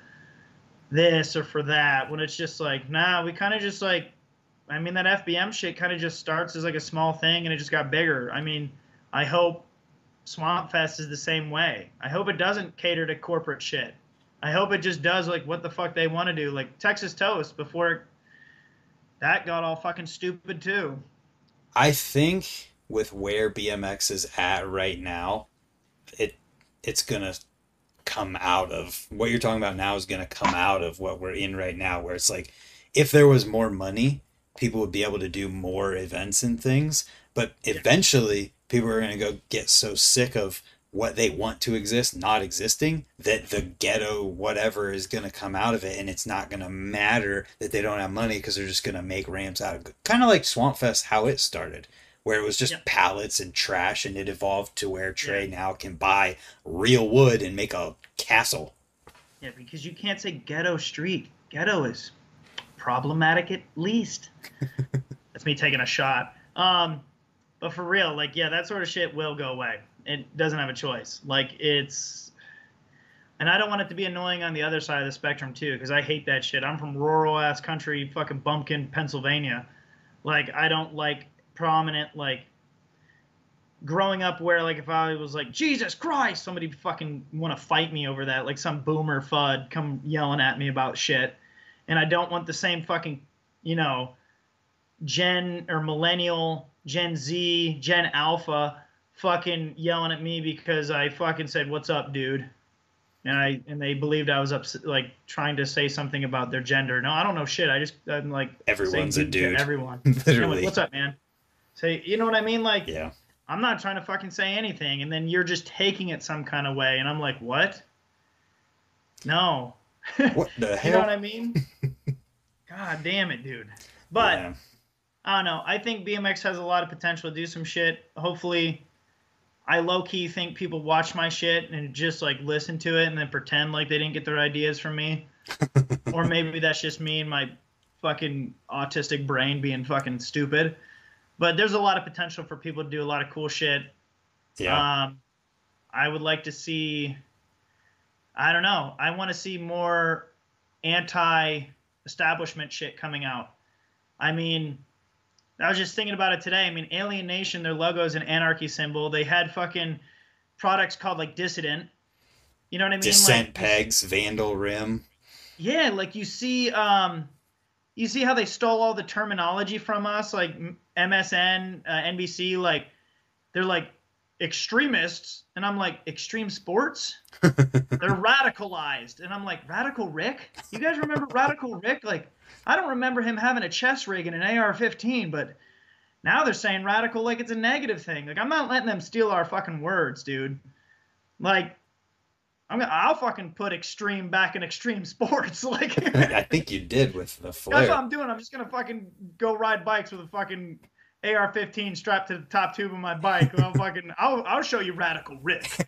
this or for that, when it's just like, nah, we kind of just like, I mean, that FBM shit kind of just starts as like a small thing and it just got bigger. I mean, I hope Swamp Fest is the same way. I hope it doesn't cater to corporate shit. I hope it just does like what the fuck they want to do. Like Texas Toast, before that got all fucking stupid too. I think with where BMX is at right now, it it's gonna come out of what you're talking about now is gonna come out of what we're in right now, where it's like if there was more money, people would be able to do more events and things, but Yeah. eventually people are gonna go get so sick of what they want to exist not existing that the ghetto whatever is going to come out of it, and it's not going to matter that they don't have money because they're just going to make ramps out of kind of like Swamp Fest, how it started, where it was Yeah. just pallets and trash, and it evolved to where Trey Yeah. now can buy real wood and make a castle. Yeah, because you can't say ghetto street. Ghetto is problematic at least. That's me taking a shot. But for real, like, yeah, that sort of shit will go away. It doesn't have a choice. Like, it's, and I don't want it to be annoying on the other side of the spectrum too, because I hate that shit. I'm from rural ass country, fucking bumpkin, Pennsylvania. Like, I don't like prominent, like, growing up where, like, if I was like, Jesus Christ, somebody fucking want to fight me over that, like some boomer FUD come yelling at me about shit. And I don't want the same fucking, you know, Gen or millennial, Gen Z, Gen Alpha fucking yelling at me because I fucking said, "What's up, dude?" And they believed I was like trying to say something about their gender. No, I don't know shit. I'm like Everyone's a saying dude. to everyone. Literally. Like, what's up, man? Say, you know what I mean? Like, Yeah. I'm not trying to fucking say anything, and then you're just taking it some kind of way, and I'm like, what? No. What the You know what hell? I mean? God damn it, dude. But Yeah. I don't know. I think BMX has a lot of potential to do some shit. Hopefully, I low key think people watch my shit and just like listen to it and then pretend like they didn't get their ideas from me. Or maybe that's just me and my fucking autistic brain being fucking stupid. But there's a lot of potential for people to do a lot of cool shit. Yeah. I would like to see, I don't know. I want to see more anti-establishment shit coming out. I mean, I was just thinking about it today. I mean, Alien Nation, their logo is an anarchy symbol. They had fucking products called like Dissident. You know what I mean? Descent Like, pegs, Vandal rim. yeah, like you see how they stole all the terminology from us, like MSN, NBC, like they're like extremists, and I'm like, extreme sports? They're radicalized, and I'm like, Radical Rick? You guys remember Radical Rick? Like, I don't remember him having a chest rig and an AR-15, but now they're saying radical like it's a negative thing. Like, I'm not letting them steal our fucking words, dude. Like, I'll fucking put extreme back in extreme sports. Like, I think you did with the flare. That's what I'm doing. I'm just gonna fucking go ride bikes with a fucking AR-15 strapped to the top tube of my bike. I'll show you Radical Rick.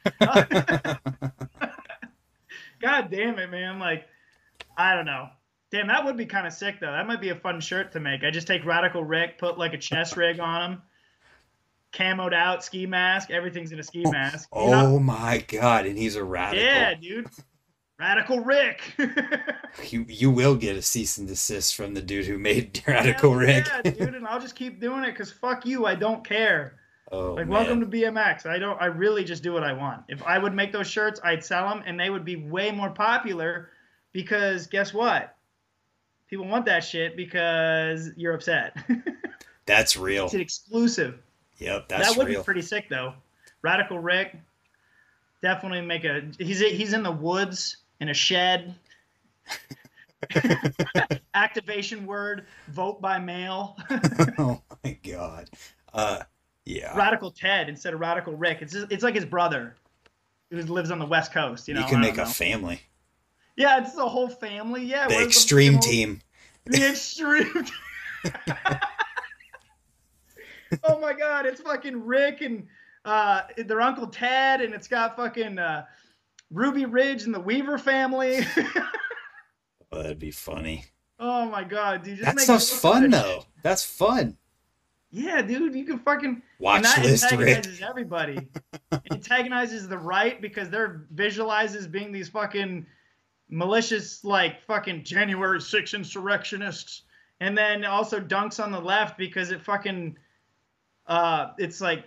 God damn it, man. Like, I don't know. Damn, that would be kind of sick though. That might be a fun shirt to make. I just take Radical Rick, put like a chest rig on him, camoed out, ski mask. Everything's in a ski mask. Oh my god! And he's a radical. Yeah, dude. Radical Rick. you will get a cease and desist from the dude who made Radical Rick. Yeah, dude, and I'll just keep doing it because fuck you. I don't care. Oh, like, man. Welcome to BMX. I really just do what I want. If I would make those shirts, I'd sell them, and they would be way more popular because guess what? People want that shit because you're upset. That's real. It's an exclusive. Yep, that's that would real. be pretty sick though. Radical Rick, definitely make a. He's in the woods in a shed. Activation word: vote by mail. Oh my god. Yeah. Radical Ted instead of Radical Rick. It's like his brother, who lives on the West Coast. You know, you can make a family. Yeah, it's the whole family. Yeah, the extreme team. The extreme. Oh my god, it's fucking Rick and their Uncle Ted, and it's got fucking Ruby Ridge and the Weaver family. Oh, that'd be funny. Oh my god, dude! That stuff's fun though. That's fun. Yeah, dude, you can fucking watch list Rick. Antagonizes everybody. Antagonizes the right because they're visualized as being these fucking malicious, like fucking January 6th insurrectionists, and then also dunks on the left because it fucking it's like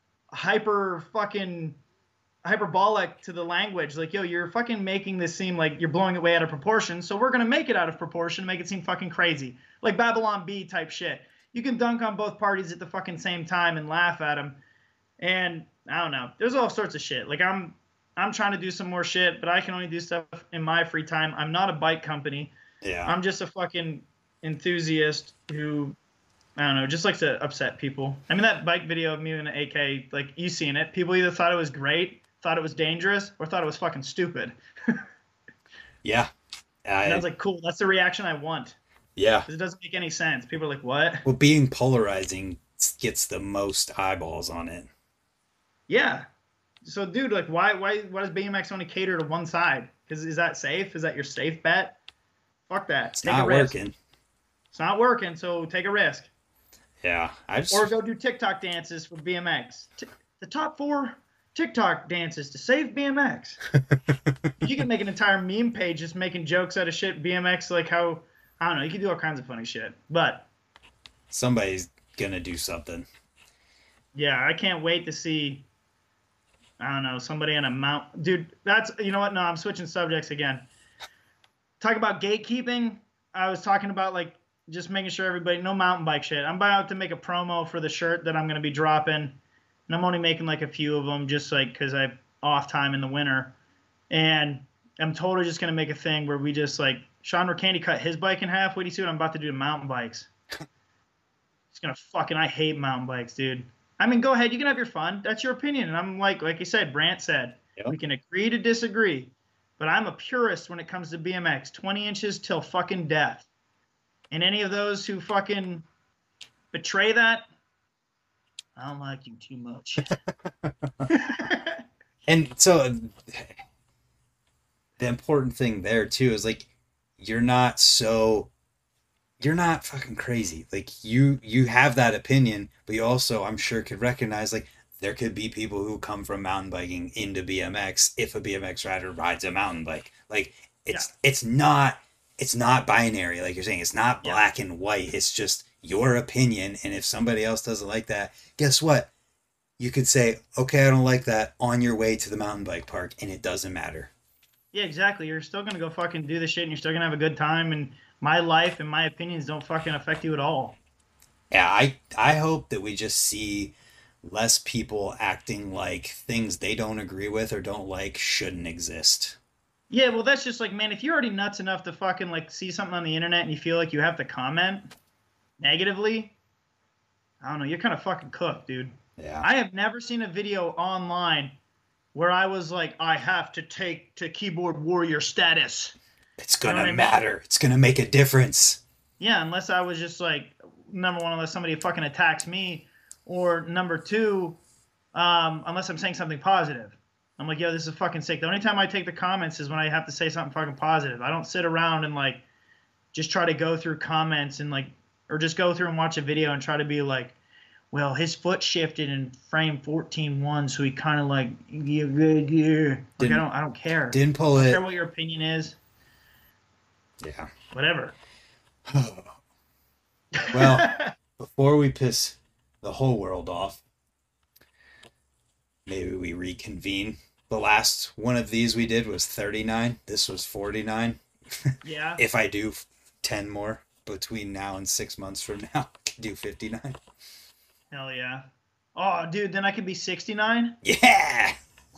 hyperbolic to the language. Like, yo, you're fucking making this seem like you're blowing it way out of proportion, so we're gonna make it out of proportion, make it seem fucking crazy, like Babylon Bee type shit. You can dunk on both parties at the fucking same time and laugh at them, and I don't know. There's all sorts of shit. Like, I'm trying to do some more shit, but I can only do stuff in my free time. I'm not a bike company. Yeah. I'm just a fucking enthusiast who, I don't know, just likes to upset people. I mean, that bike video of me in an AK, like, you seen it. People either thought it was great, thought it was dangerous, or thought it was fucking stupid. Yeah. And I was like, cool, that's the reaction I want. Yeah. Because it doesn't make any sense. People are like, what? Well, being polarizing gets the most eyeballs on it. Yeah. So, dude, like, why does BMX only cater to one side? Because is that safe? Is that your safe bet? Fuck that. It's not working. It's not working, so take a risk. Yeah. Or go do TikTok dances for BMX. The top 4 TikTok dances to save BMX. You can make an entire meme page just making jokes out of shit BMX, like how, I don't know, you can do all kinds of funny shit. But somebody's gonna do something. Yeah, I can't wait to see, I don't know, somebody on a mount. Dude, that's, you know what? No, I'm switching subjects again. Talk about gatekeeping. I was talking about, like, just making sure everybody, no mountain bike shit. I'm about to make a promo for the shirt that I'm going to be dropping. And I'm only making like a few of them just like because I have off time in the winter. And I'm totally just going to make a thing where we just like, Sean Riccandy cut his bike in half. Wait, do you see what I'm about to do to mountain bikes? It's going to fucking, I hate mountain bikes, dude. I mean, go ahead. You can have your fun. That's your opinion. And I'm like you said, Brant said, yep, we can agree to disagree. But I'm a purist when it comes to BMX. 20 inches till fucking death. And any of those who fucking betray that, I don't like you too much. And so the important thing there too is like you're not fucking crazy. Like you have that opinion, but you also, I'm sure, could recognize like there could be people who come from mountain biking into BMX if a BMX rider rides a mountain bike. Like it's not binary, like you're saying. It's not black and white. It's just your opinion. And if somebody else doesn't like that, guess what? You could say, okay, I don't like that, on your way to the mountain bike park, and it doesn't matter. Yeah, exactly. You're still going to go fucking do the shit, and you're still going to have a good time, and my life and my opinions don't fucking affect you at all. Yeah, I hope that we just see less people acting like things they don't agree with or don't like shouldn't exist. Yeah, well, that's just like, man, if you're already nuts enough to fucking like see something on the internet and you feel like you have to comment negatively, I don't know, you're kind of fucking cooked, dude. Yeah. I have never seen a video online where I was like, I have to take to keyboard warrior status. It's You know gonna what I mean? matter. It's gonna make a difference. Yeah, unless I was just like, number one, unless somebody fucking attacks me, or number two, unless I'm saying something positive. I'm like, yo, this is fucking sick. The only time I take the comments is when I have to say something fucking positive. I don't sit around and like just try to go through comments and like, or just go through and watch a video and try to be like, well, his foot shifted in frame 14:1, so he kind of like, yeah, good, yeah. Like, I don't care. Didn't pull I don't it. care what your opinion is. Yeah. Whatever. Well, before we piss the whole world off, maybe we reconvene. The last one of these we did was 39. This was 49. Yeah. If I do 10 more between now and 6 months from now, I can do 59. Hell yeah. Oh, dude, then I could be 69? Yeah!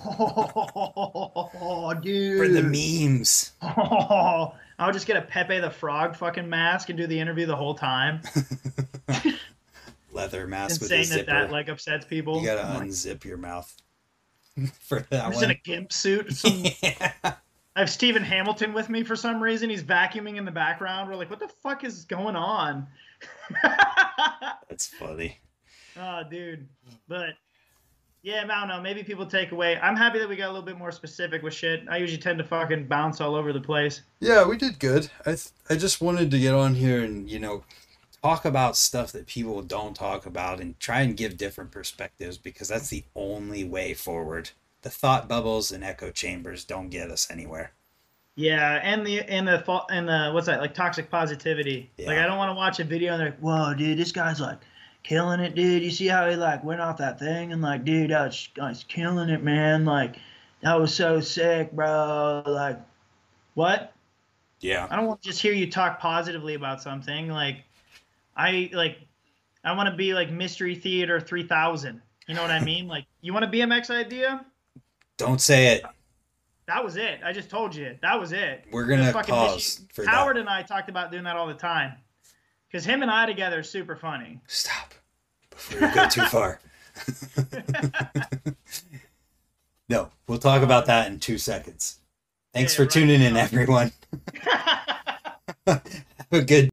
Oh, dude. For the memes. Oh, I'll just get a Pepe the Frog fucking mask and do the interview the whole time. Leather mask with Insane a zipper. that like upsets people. You gotta unzip your mouth for that I'm just one. in a gimp suit. Yeah. I have Stephen Hamilton with me for some reason. He's vacuuming in the background. We're like, what the fuck is going on? That's funny. Oh, dude. But yeah, I don't know. Maybe people take away. I'm happy that we got a little bit more specific with shit. I usually tend to fucking bounce all over the place. Yeah, we did good. I just wanted to get on here and, talk about stuff that people don't talk about and try and give different perspectives, because that's the only way forward. The thought bubbles and echo chambers don't get us anywhere. Yeah, and the what's that, like, toxic positivity. Yeah. Like, I don't want to watch a video and they're like, whoa, dude, this guy's like killing it, dude. You see how he like went off that thing and like, dude, that guy's killing it, man. Like, that was so sick, bro. Like, what? Yeah. I don't want to just hear you talk positively about something. I want to be like Mystery Theater 3000. You know what I mean? Like, you want a BMX idea? Don't say it. That was it. I just told you. That was it. We're gonna Fucking pause for Howard that. and I talked about doing that all the time. Because him and I together are super funny. Stop before you go too far. No, we'll talk about that in 2 seconds. Thanks Yeah, for right tuning in, now. everyone. Have a good